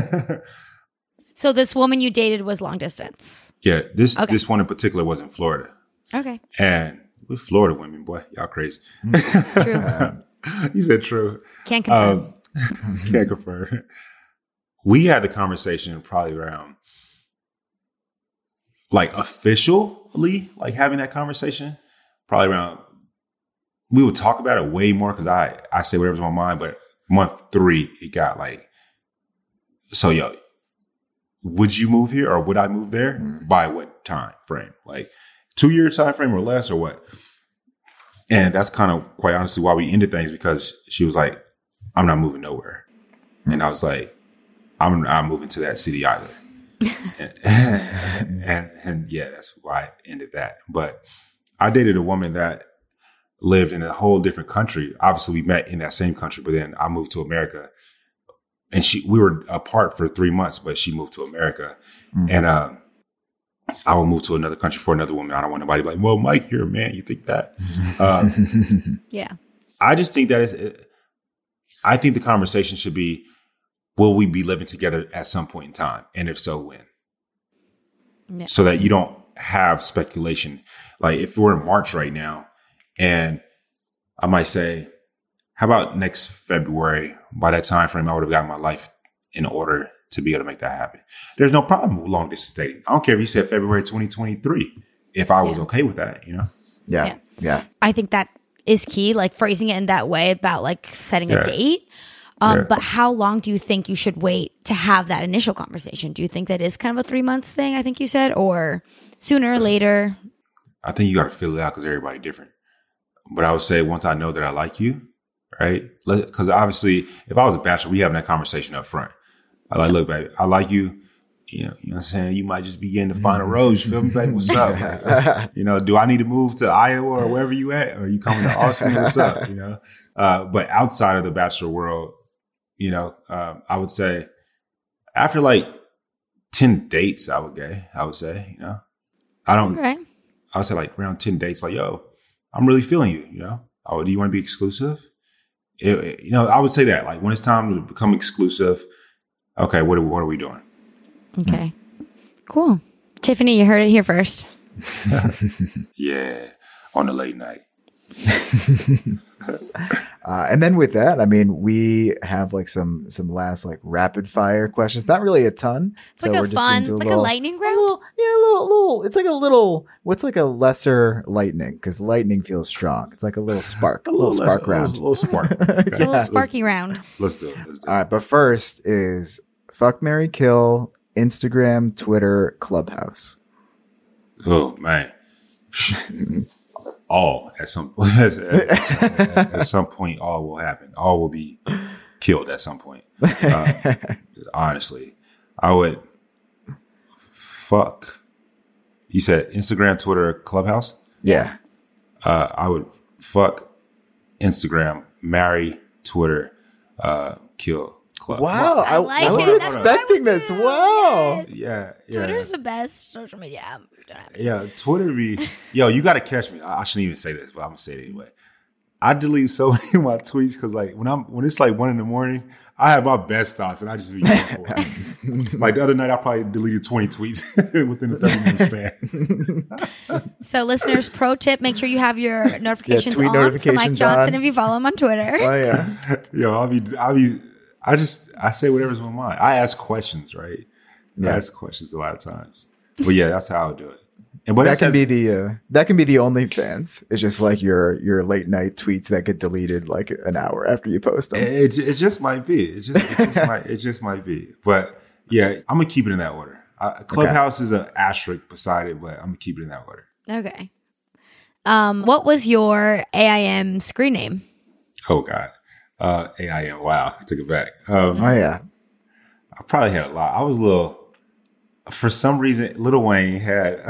So this woman you dated was long distance. yeah, this Okay. this one in particular was in Florida, Okay. and with Florida women, boy, y'all crazy. True. You said true. Can't confirm. Um, can't confirm. We had the conversation probably around, like, officially, like having that conversation, probably around. We would talk about it way more because I I say whatever's on my mind. But month three, it got like, so yo, would you move here or would I move there? Mm. By what time frame? Like two year time frame or less or what? And that's kind of quite honestly why we ended things, because she was like, I'm not moving nowhere. Mm. And I was like, I'm not moving to that city either. and, and, and yeah, that's why I ended that. But I dated a woman that lived in a whole different country. Obviously, we met in that same country, but then I moved to America. And she, we were apart for three months, but she moved to America. Mm. And uh, I will move to another country for another woman. I don't want nobody like, well, Mike, you're a man. You think that? Uh, Yeah. I just think that is, I think the conversation should be, will we be living together at some point in time? And if so, when? Yeah. So that you don't have speculation. Like if we're in March right now and I might say, how about next February? By that time frame, I would have gotten my life in order to be able to make that happen. There's no problem with long distance dating. I don't care if you said February twenty twenty-three, if I was Yeah. okay with that, you know? Yeah. Yeah. Yeah. I think that is key, like phrasing it in that way about like setting Yeah. a date. Um, Yeah. But how long do you think you should wait to have that initial conversation? Do you think that is kind of a three months thing, I think you said, or sooner or later? I think you got to fill it out because everybody's different. But I would say once I know that I like you, right? Because obviously, if I was a bachelor, we having that conversation up front. I like, look, baby, I like you. You know, you know what I'm saying? You might just be getting to find a rose. You feel me, baby? What's up? Like, you know, do I need to move to Iowa or wherever you at? Or are you coming to Austin? What's up? You know? Uh, but outside of the bachelor world, you know, um, I would say after like ten dates, I would go, I would say, you know, I don't, Okay. I would say like around ten dates, like, yo, I'm really feeling you, you know? Oh, do you want to be exclusive? It, it- you know, I would say that, like, when it's time to become exclusive, okay, what are, what are we doing? Okay. Cool. Tiffany, you heard it here first. Yeah, on the late night. Uh, and then with that, I mean, we have like some some last like rapid fire questions. Not really a ton. It's like a fun, do like little- a lightning a round. little, yeah, a little, little. It's like a little. What's like a lesser lightning? Because lightning feels strong. It's like a little spark, a little, spark less- round. A little, little spark. A little Let's- sparky round. Let's do it. Let's do it. All right, but first is fuck, marry, kill, Instagram, Twitter, Clubhouse. Oh, man. All at some at, at, at some point, all will happen. All will be killed at some point. Uh, honestly, I would fuck. You said Instagram, Twitter, Clubhouse. Yeah. Uh, I would fuck Instagram, marry Twitter, uh, kill club. Wow, I, I like I it. wasn't That's what I expecting would this. do. Wow. Yeah, yeah. Twitter's the best social media app. Don't have it. Yeah, Twitter be yo. You got to catch me. I, I shouldn't even say this, but I'm gonna say it anyway. I delete so many of my tweets because like when I'm when it's like one in the morning, I have my best thoughts and I just be going for it. Like the other night, I probably deleted twenty tweets within a thirty minute span. So, listeners, pro tip: make sure you have your notifications tweet on for Mike notifications Johnson on. if you follow him on Twitter. Oh yeah. Yo, I'll be, I'll be, I just, I say whatever's on my mind. I ask questions, right? I Yeah. ask questions a lot of times. But yeah, that's how I would do it. And but That it can says- be the uh, that can be the OnlyFans. It's just like your your late night tweets that get deleted like an hour after you post them. It, it just might be. It just, it just might. It just might be. But yeah, I'm gonna keep it in that order. Uh, Clubhouse is an asterisk beside it, but I'm gonna keep it in that order. Okay. Um, what was your A I M screen name? Oh God, uh, A I M. Wow, I took it back. Um, Oh yeah. I probably had a lot. I was a little. For some reason, Lil Wayne had.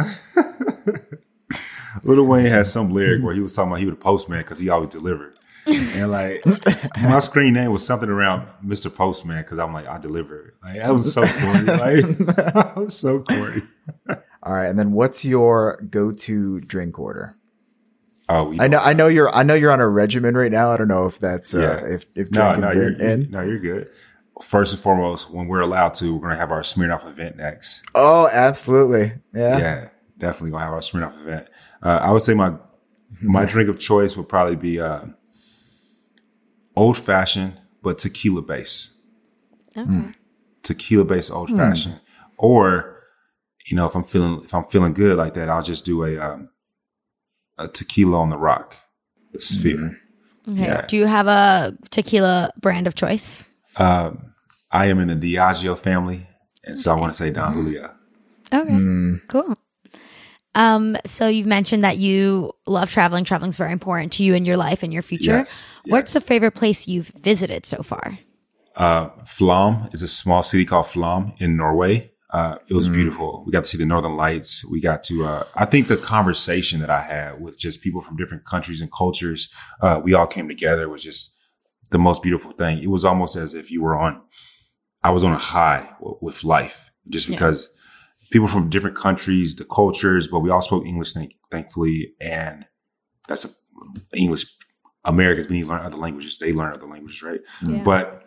Lil Wayne had some lyric where he was talking about he was a postman because he always delivered. And like my screen name was something around Mister Postman because I'm like, I deliver. Like that was so corny. Like that was so corny. All right, and then what's your go-to drink order? Oh, we I know, I know you're, I know you're on a regimen right now. I don't know if that's, uh, Yeah. if if No, no, drinking's you're, in, in. no, you're good. First and foremost, when we're allowed to, we're gonna have our Smirnoff event next. Oh, absolutely. Yeah. Yeah, definitely gonna have our Smirnoff event. Uh, I would say my my drink of choice would probably be uh, old fashioned, but tequila base. Okay. Tequila based old fashioned, or you know, if I'm feeling if I'm feeling good like that, I'll just do a um, a tequila on the rock, the sphere. Okay. Yeah. Do you have a tequila brand of choice? Um, I am in the Diageo family, and so I want to say Don Julio. Okay. Cool. Um, so you've mentioned that you love traveling. Traveling is very important to you in your life and your future. Yes, What's yes. the favorite place you've visited so far? Uh, Flom is a small city called Flom in Norway. Uh, it was beautiful. We got to see the Northern Lights. We got to, uh, I think the conversation that I had with just people from different countries and cultures, uh, we all came together was just the most beautiful thing. It was almost as if you were on, I was on a high w- with life just because people from different countries, the cultures, but we all spoke English, thank- thankfully. And that's a, English. Americans, when you learn other languages, they learn other languages, right? Yeah. But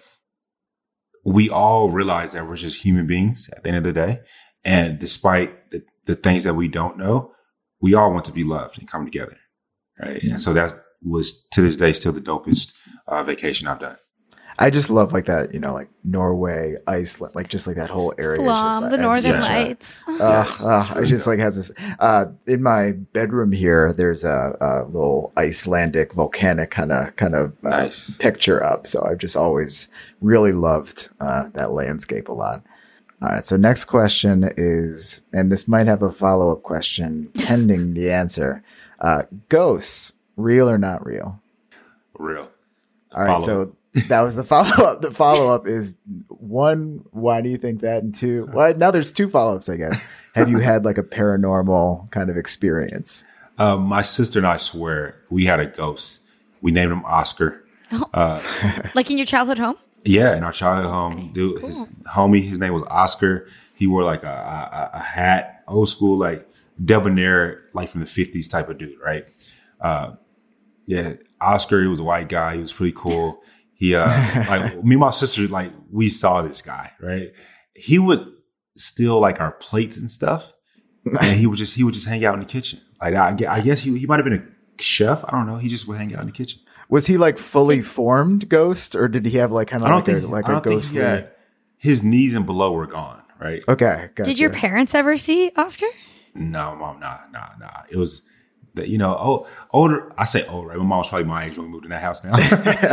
we all realize that we're just human beings at the end of the day. And despite the, the things that we don't know, we all want to be loved and come together. Right. And so that was to this day still the dopest uh, vacation I've done. I just love like that, you know, like Norway, Iceland, like just like that whole area. is just, Flom, like, the has Northern such a- Lights. Uh, Yes, uh, it's it really just dope. like has this, uh, in my bedroom here, there's a, a little Icelandic volcanic kind of, kind of uh, Nice. picture up. So I've just always really loved, uh, that landscape a lot. All right. So next question is, and this might have a follow-up question pending the answer. Uh, ghosts, real or not real? Real. All right. Follow. So that was the follow-up. The follow-up is one, why do you think that? And two, well, now there's two follow-ups, I guess. Have you had like a paranormal kind of experience? Uh, my sister and I swear we had a ghost. We named him Oscar. Uh, Like in your childhood home? Yeah, in our childhood home, dude, his homie, his name was Oscar. He wore like a, a, a hat, old school, like debonair, like from the fifties type of dude, right? Uh, yeah, Oscar, he was a white guy. He was pretty cool. He, uh, like me and my sister, like we saw this guy, right? He would steal like our plates and stuff. And he would just, he would just hang out in the kitchen. Like I, gue- I guess he, he might've been a chef. I don't know. He just would hang out in the kitchen. Was he like fully formed ghost, or did he have like kind of I don't like think, a like I a don't think ghostly? he had, his knees and below were gone, right? Okay, gotcha. Did your parents ever see Oscar? No, mom, nah, nah, nah. It was that, you know, oh, older. I say old, right? My mom was probably my age when we moved in that house now.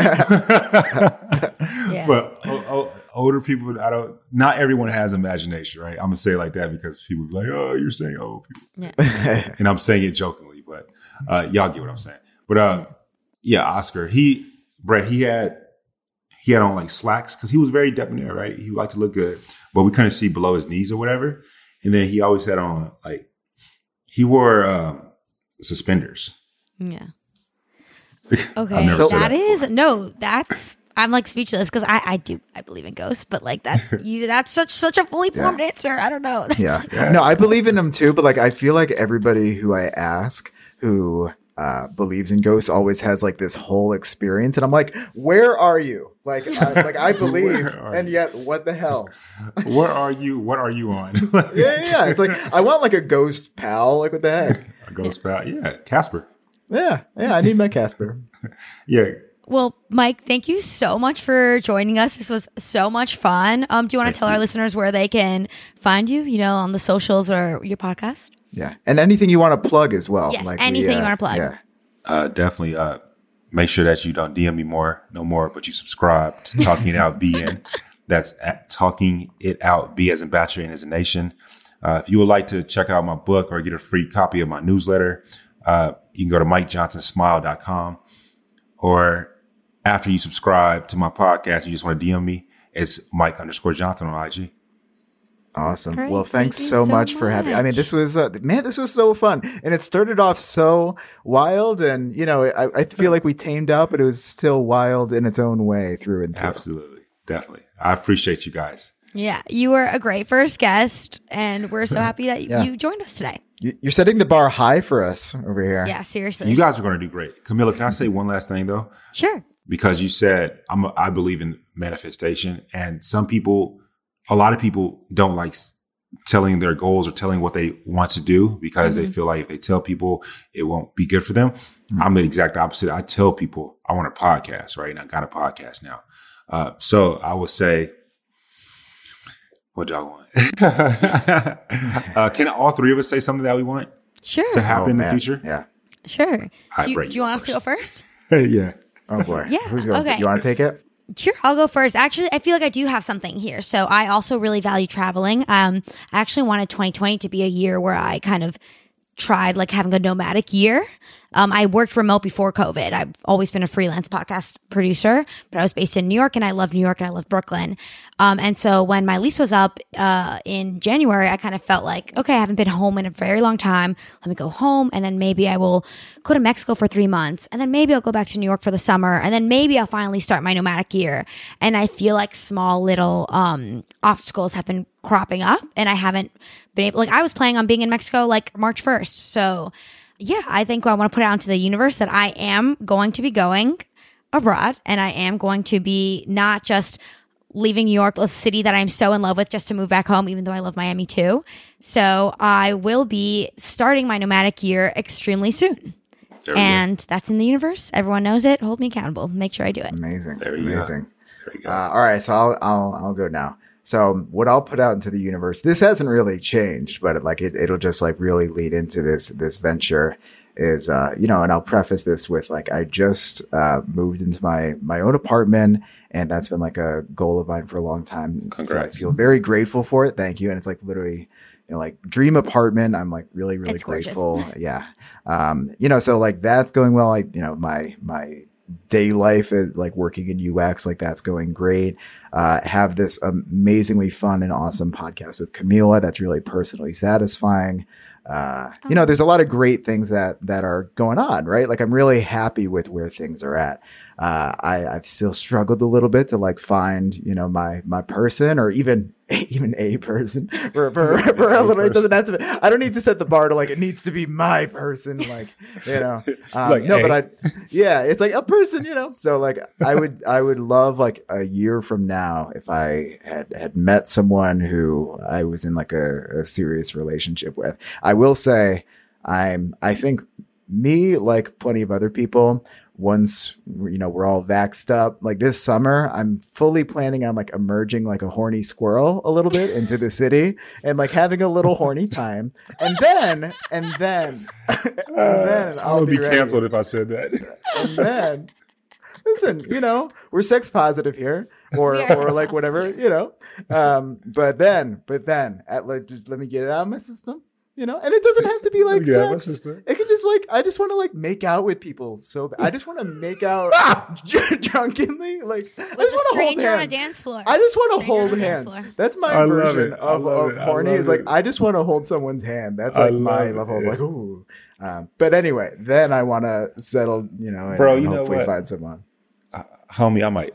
Yeah. But oh, oh, older people, I don't. Not everyone has imagination, right? I'm gonna say it like that because people be like, "Oh, you're saying old people," Yeah. and I'm saying it jokingly, but uh, y'all get what I'm saying. But uh, yeah, Oscar, he, Brett, he had he had on like slacks because he was very debonair, right? He liked to look good, but we couldn't see below his knees or whatever. And then he always had on like he wore um, suspenders. Yeah. I've Okay. never So said that that is no, that's I'm like speechless because I, I do I believe in ghosts, but like that's you that's such such a fully formed Yeah. answer. I don't know. Yeah. No, I believe in them too, but like I feel like everybody who I ask who uh, believes in ghosts always has like this whole experience, and I'm like, where are you? Like, I, like I believe, Where are and you? yet what the hell? Where are you? What are you on? Yeah, yeah, yeah. It's like I want like a ghost pal. Like what the heck? A ghost pal. Yeah, Casper. Yeah, yeah. I need my Casper. Yeah. Well, Mike, thank you so much for joining us. This was so much fun. Um, do you want Thank to tell you. our listeners where they can find you? You know, on the socials or your podcast? Yeah, and anything you want to plug as well. Yes, we, anything you wanna plug. Yeah. Uh, definitely. Uh, make sure that you don't D M me more, no more, but you subscribe to Talking It Out B N. That's at Talking It Out B as in Bachelor and as a Nation. Uh, if you would like to check out my book or get a free copy of my newsletter, uh, you can go to mike johnson smile dot com. Or after you subscribe to my podcast, you just want to D M me, it's Mike underscore Johnson on I G. Awesome. All right, Well, thanks thank you so so much for having. I mean, much. this was uh, man, this was so fun, and it started off so wild, and you know, I, I feel like we tamed out, but it was still wild in its own way through and through. Absolutely. Definitely. I appreciate you guys. Yeah, you were a great first guest, and we're so happy that Yeah. you joined us today. You- You're setting the bar high for us over here. Yeah, seriously. You guys are going to do great. Camilla, can I say one last thing though? Sure. Because you said I'm a, I believe in manifestation, and some people, a lot of people don't like s- telling their goals or telling what they want to do because they feel like if they tell people it won't be good for them. I'm the exact opposite. I tell people I want a podcast, right? And I got a podcast now. Uh, so I would say, what do I want? uh, can all three of us say something that we want Sure. to happen Oh, in the man. future? Yeah. Sure. right, do you, Brett, do you you go want us to go first? yeah. Oh boy. Yeah, Who's going? okay. You want to take it? Sure, I'll go first. Actually, I feel like I do have something here. So I also really value traveling. Um, I actually wanted twenty twenty to be a year where I kind of tried like having a nomadic year. Um, I worked remote before COVID. I've always been a freelance podcast producer, but I was based in New York, and I love New York and I love Brooklyn. Um, and so when my lease was up uh, in January, I kind of felt like, okay, I haven't been home in a very long time. Let me go home, and then maybe I will go to Mexico for three months, and then maybe I'll go back to New York for the summer, and then maybe I'll finally start my nomadic year. And I feel like small little um, obstacles have been cropping up, and I haven't been able. Like I was planning on being in Mexico like March first, so. Yeah, I think I want to put out into the universe that I am going to be going abroad, and I am going to be not just leaving New York, a city that I'm so in love with, just to move back home, even though I love Miami too. So I will be starting my nomadic year extremely soon. There we go. And that's in the universe. Everyone knows it. Hold me accountable. Make sure I do it. Amazing. There you go. Amazing. There you go. Uh, all right, so I'll I'll I'll go now. So what I'll put out into the universe, this hasn't really changed, but it, like it, it'll just like really lead into this this venture. Is uh you know, and I'll preface this with like I just uh moved into my my own apartment, and that's been like a goal of mine for a long time. Congrats. So I feel very grateful for it. Thank you. And it's like literally, you know, like dream apartment. I'm like really really It's gorgeous. grateful. Yeah. Um, you know, so like that's going well. I you know my my day life is like working in U X, like that's going great. Uh, have this amazingly fun and awesome podcast with Camila. That's really personally satisfying. Uh, you know, there's a lot of great things that, that are going on, right? Like I'm really happy with where things are at. Uh, I, I've still struggled a little bit to like find, you know, my, my person or even, even a person for, for, for a little, it doesn't have to be, I don't need to set the bar to like, it needs to be my person. Like, you know, um, Like, no, hey. but I, yeah, it's like a person, you know, so like I would, I would love like a year from now if I had, had met someone who I was in like a, a serious relationship with. I will say I'm, I think me, like plenty of other people, once, you know, we're all vaxxed up, like this summer, I'm fully planning on like emerging like a horny squirrel a little bit into the city and like having a little horny time. And then, and then, and then I I'll would be, be ready. canceled if I said that. And then, listen, you know, we're sex positive here, or We are or sex like whatever, you know. Um, but then, but then, at like, just let me get it out of my system, you know. And it doesn't have to be like Yeah, my sex. sister. It can just like I just want to like make out with people. So bad. I just want to make out drunkenly, like I With just a want to hold stranger on a hands. dance floor. I just want to Stranger on hold a dance hands. floor. That's my I love version it. I of, love of it. I horny. love Is like it. I just want to hold someone's hand. That's I like my love level of it. like ooh. Um, but anyway, then I want to settle, you know, and, Bro, and you know hopefully what? find someone. Homie, I might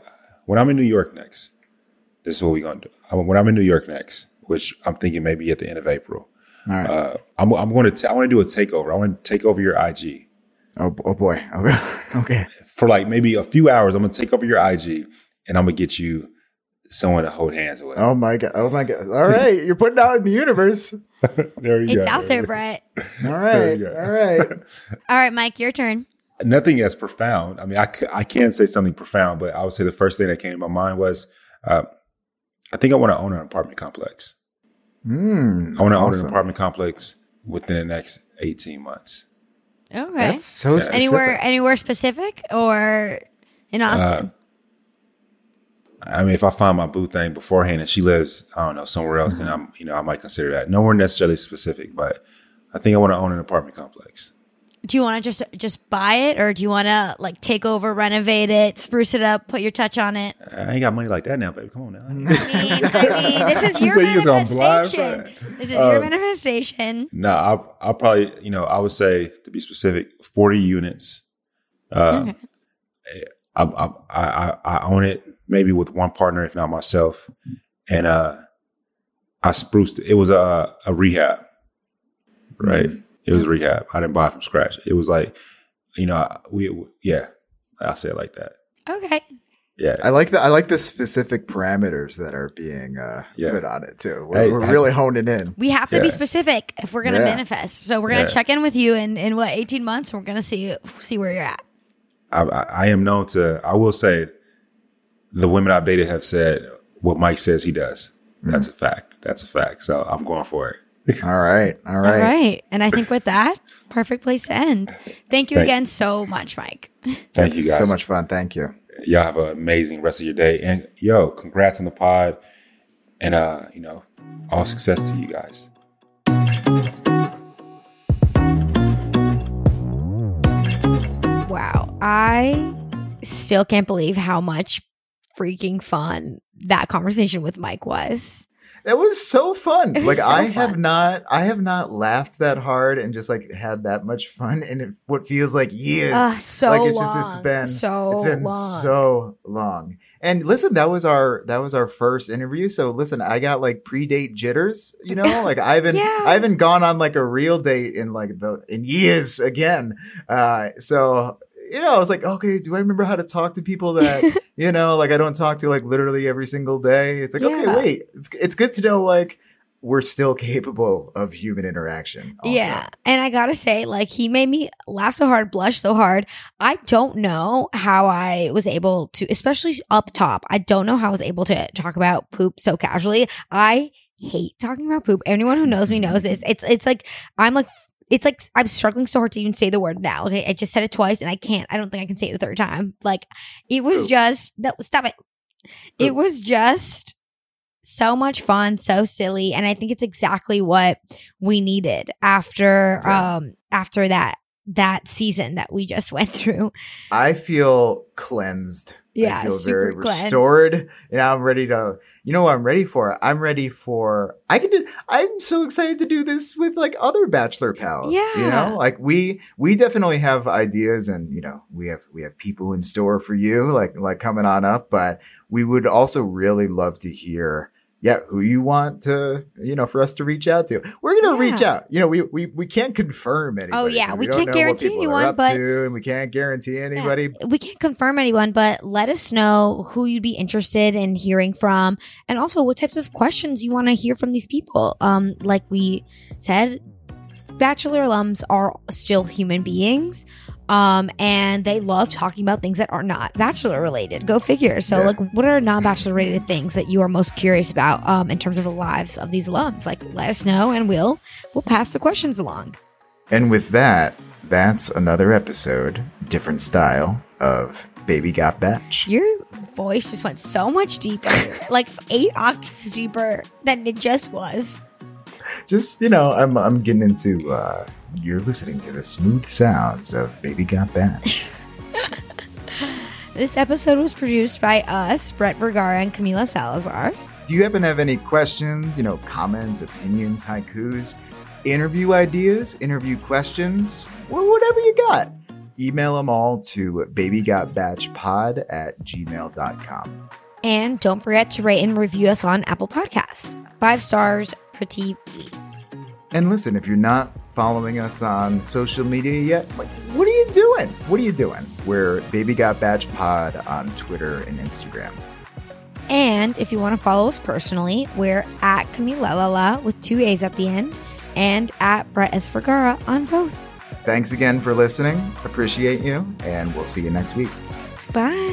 when I'm in New York next, this is what we're gonna do. I, when I'm in New York next, which I'm thinking maybe at the end of April, All right. uh, I'm, I'm going to I want to do a takeover. I want to take over your I G. Oh, oh boy. Okay. okay. For like maybe a few hours. I'm going to take over your I G, and I'm going to get you someone to hold hands with. Oh my god. Oh my god. All right. You're putting it out in the universe. There you It's go. out there, Brett. All right. you go. All right. All right, Mike, your turn. Nothing as profound. I mean, I, c- I can say something profound, but I would say the first thing that came to my mind was, uh, I think I want to own an apartment complex. Mm, I want to own awesome. an apartment complex within the next eighteen months. Okay. That's so Yeah. specific. anywhere anywhere specific or in Austin? I mean, if I find my boo thing beforehand and she lives, I don't know, somewhere else, then I'm, you know, I might consider that. Nowhere necessarily specific, but I think I want to own an apartment complex. Do you want to just just buy it, or do you want to like take over, renovate it, spruce it up, put your touch on it? I ain't got money like that now, baby. Come on now. I mean, I mean, this is You your say you was gonna blind manifestation. for This is Uh, your manifestation. No, I'll, I'll probably, you know, I would say, to be specific, forty units. Uh, Okay. I, I, I, I own it maybe with one partner, if not myself. And uh, I spruced it. It was a, a rehab, right? Mm. It was rehab. I didn't buy it from scratch. It was like, you know, we, yeah, I'll say it like that. Okay. Yeah. I like the I like the specific parameters that are being uh, Yeah. put on it too. We're, Hey, we're I- really honing in. We have to be Yeah. specific if we're going to Yeah. manifest. So we're going to Yeah. check in with you in, in what, eighteen months? And we're going to see see where you're at. I, I, I am known to, I will say, the women I've dated have said what Mike says he does. That's a fact. That's a fact. So I'm going for it. All right. All All right. right. And I think with that, perfect place to end. Thank you Thank- again so much, Mike. Thank you guys. So much fun. Thank you. Y'all have an amazing rest of your day. And yo, congrats on the pod. And uh, you know, all success to you guys. Wow. I still can't believe how much freaking fun that conversation with Mike was. That was so fun. It was Like so I have fun. not, I have not laughed that hard and just like had that much fun in it, what feels like years. Uh, so like it's just, it's long. been, So it's been long. so long. And listen, that was our, that was our first interview. So listen, I got like pre-date jitters, you know, like I haven't, Yeah. I haven't gone on like a real date in like the, in years again. Uh, so, you know, I was like, okay, do I remember how to talk to people that, you know, like I don't talk to like literally every single day? It's like, Yeah. okay, wait, it's, it's good to know like we're still capable of human interaction. Also. Yeah. And I gotta say, like, he made me laugh so hard, blush so hard. I don't know how I was able to, especially up top, I don't know how I was able to talk about poop so casually. I hate talking about poop. Anyone who knows me knows this. It's it's like I'm like it's like I'm struggling so hard to even say the word now. Okay. I just said it twice and I can't. I don't think I can say it a third time. Like it was Poop. just no, stop it. It Poop. was just so much fun, so silly, and I think it's exactly what we needed after Yeah. um after that that season that we just went through. I feel cleansed. Yeah, I feel super very cleansed. restored. And I'm ready to, you know what I'm ready for? I'm ready for, I can do, I'm so excited to do this with like other Bachelor pals. You Yeah. know, like we, we definitely have ideas and, you know, we have, we have people in store for you, like, like coming on up, but we would also really love to hear yeah, who you want to, you know, for us to reach out to. We're going to Yeah. reach out. You know, we, we, we can't confirm anybody. Oh, yeah, 'cause we don't can't know guarantee what people anyone, are up but- to, and we can't guarantee anybody. We can't confirm anyone, but let us know who you'd be interested in hearing from, and also what types of questions you want to hear from these people. Um, like we said, Bachelor alums are still human beings, um, and they love talking about things that are not Bachelor related. Go figure. So, Yeah. like, what are non-Bachelor related things that you are most curious about um, in terms of the lives of these alums? Like, let us know, and we'll we'll pass the questions along. And with that, that's another episode, different style of Baby Got Batch. Your voice just went so much deeper, like eight octaves deeper than it just was. Just, you know, I'm I'm getting into uh you're listening to the smooth sounds of Baby Got Batch. This episode was produced by us, Brett Vergara and Camila Salazar. Do you happen to have any questions, you know, comments, opinions, haikus, interview ideas, interview questions, or whatever you got? email them all to babygotbatchpod at gmail dot com. And don't forget to rate and review us on Apple Podcasts. Five stars, pretty please. And listen, if you're not following us on social media yet, like, what are you doing? What are you doing? We're Baby Got Batch Pod on Twitter and Instagram. And if you want to follow us personally, we're at Camila with two A's at the end and at Brett S. Vergara on both. Thanks again for listening. Appreciate you, and we'll see you next week. Bye.